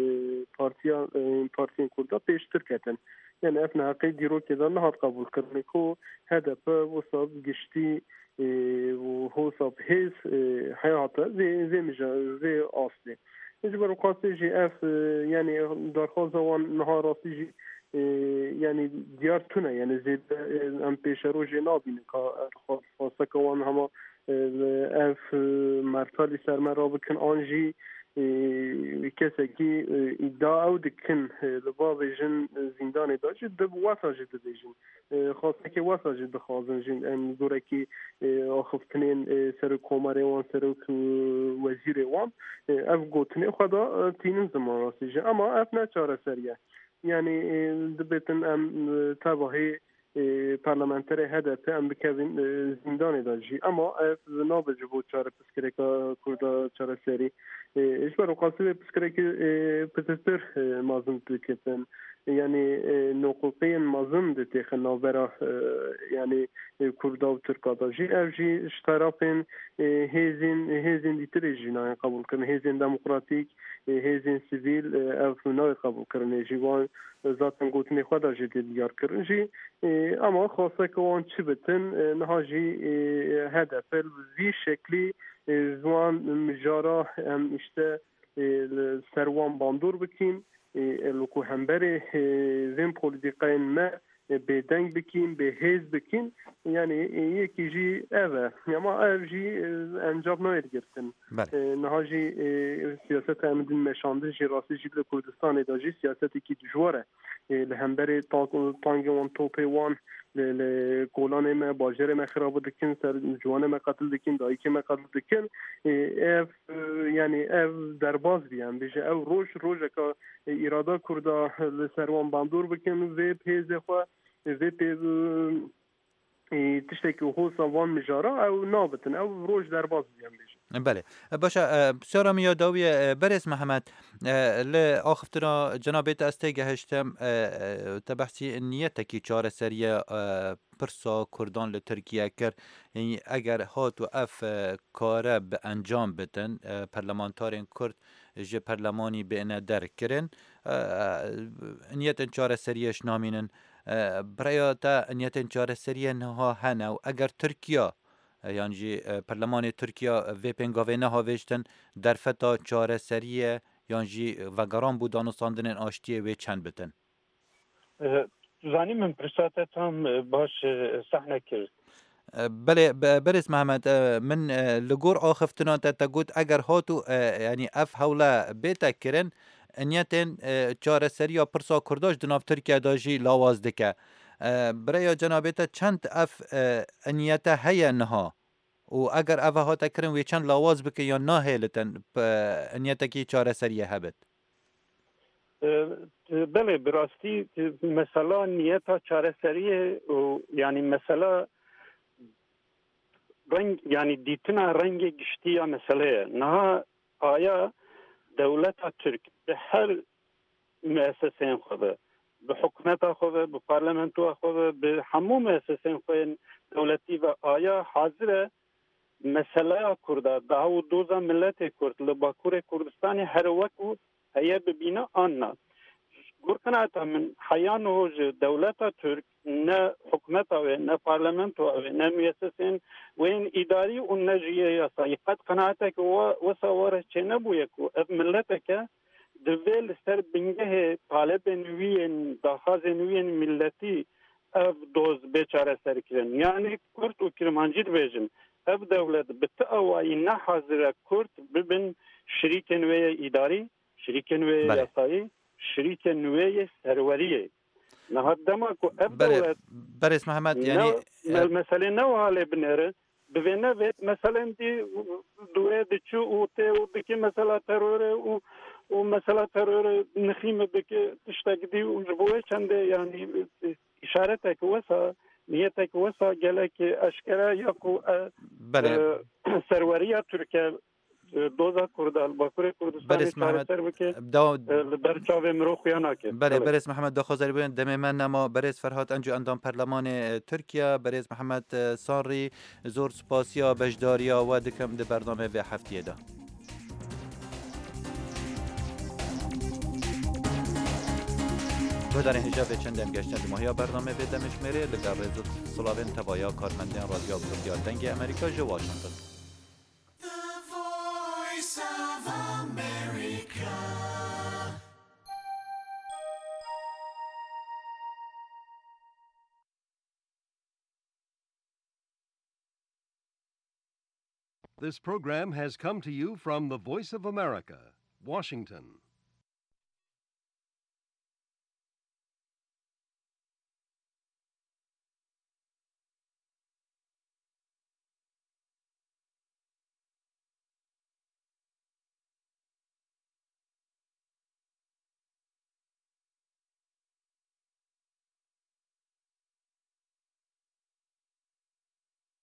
partiyan kurda peştir ketin yani efne hakkı dirokeden hat kabul kırını ku HDP vusab gişti و حساب هیز حیاته زی آسلی اجبار قاسي جي اف يعني درخواست وان نهار راسي جي يعني ديار تونه يعني زي ام بيشرو جي نابين خاصه كوان هما اف مرتالي سرمرا بكن انجي کسی ادعا او دکن لباب جن زندان داشت دب واساجد دیجن خاصه که واساجد بخوازن جن ام دوره که آخفتنین سر کمره وان سر وزیر وان اف گوتنی خدا تینن زمان راستی جن اما اف نچاره سریه یعنی دبتن ام تباهی پارلمانتر HDP ام بکوین زندان داشتی اما نابجه بود چاره پسکرکا کرده چاره سری اجبار قاسم پسکرک پتستر مازم تکتن yani nokukayın mazın de texna vera yani Kurda ve Türkadaji evji tarafın hezin ditrejina kabul kırın hezin demokratik hezin sivil evfuna kabul kırın jivan zaten gotine xada jedi diyar kırın ji ama xasa kawan çibetin nahaji HDP vi şekli zuan mijara işte servan bandur bikin لکو همبره زن پولیتیکاین ما بدنگ بکین به حزب بکین یعنی یکی جی اوه اما او جی انجام ناید گرتن نهاجی سیاست امدین مشانده جی راستی جی لکردستان داجی سیاستی که دجواره لهمبره تانگ وان توپی وان لکولان ما باجر ما خراب دکن سر جوان ما قتل دکن دایی که ما قتل دکن اف یعنی اف درباز بیان بیشه او روش که اراده کرده لسروان باندور بکن و پیز خواه و پیز تشتکی حوصا وان مجاره او نابتن او روش درباز بیان بیشه بله باشه بسیار میاداوی برس محمد لآخفتنا جنابت استیگه هشتم تبحثی نیتکی چاره سریه پرسا کردان لترکیه کرد یعنی اگر هات و اف کاره به انجام بتن پرلمانتارین کرد جه پرلمانی بینه در کرن نیتن چاره سریهش نامینن برای تا نیتن چاره سریه نها هنه و اگر ترکیه یعنی پرلمان ترکیه و پنگاوه نهاوشتن در فتا چاره سریه یعنی وگران بودان و ساندن آشتیه و چند بتن زانی من پرساته تام باش صحنه کرد بله برس محمد من لگور آخفتنا تا گوت اگر هاتو یعنی اف حوله بیتا کرن نیتن چاره سریا پرسا کرداش دناف ترکیه داجی لاواز دکه برای جنابیتا چند اف نیته هیا نها و اگر اف هاتا کرن وی چند لاواز بکه یا نه هیلتن نیته کی چاره سریه هبت بله براستی مثلا نیتا چاره سریه یعنی مثلا رنگ یعنی دیتنا رنگ گشتی یا مسئله نه آیا دولت ترک به هر مؤسسه خود به حکومت خود به پارلمانت خود به همه مؤسسه خود دولتی و آیا حاضر مسئله کرده دعو دوزا ملت کرد لباکور کردستان هر وقت هیا ببینه آن گرکنات من حیان هوج دولت ترک نه حکومت و نه پارلمانت و نه مؤسسین وین اداری و نجیه یاسایی قد قناعتك وصوره چه نبویه کو ملتك دویل سر بنگه طالب نوین داخاز نوین ملتی اف دوز بیچاره سر کرن یعنی کرد و کرمانجید بیجن اف دولت بتقوی نه حاضر کرد ببین شریک نوی اداری شریک نوی یاسایی شریک نوی سروریه نهادما کو اف دولت برس محمد یعنی مثلا نو حاله بنره ببینه وید مثلا دی دوره دچو او ته او دکی مثلا ترور او مثلا ترور نخیم دکی تشتاق دی او جبوه چنده یعنی اشارت که وسا نیت که وسا گله که اشکره یا کو سروریه ترکیه دوزا کردال باکوری کردستانی چارەسەر بکە لەبەر چاوێ مرۆ خویان ناکێت. بله برز محمد داخوازاری بوین دم من نما برز فرهاد انجو اندام پرلمان ترکیه برز محمد ساری زور سپاسیا بجداریا و دکم ده برنامه به هفتیه ده. دو در اینجا به چندم گشتن ماهیا برنامه به دمش میره لگر رزود سلاوین توایا کارمندین رادیو بزرگیار دنگ امریکا جو واشنطن. This program has come to you from the Voice of America, Washington.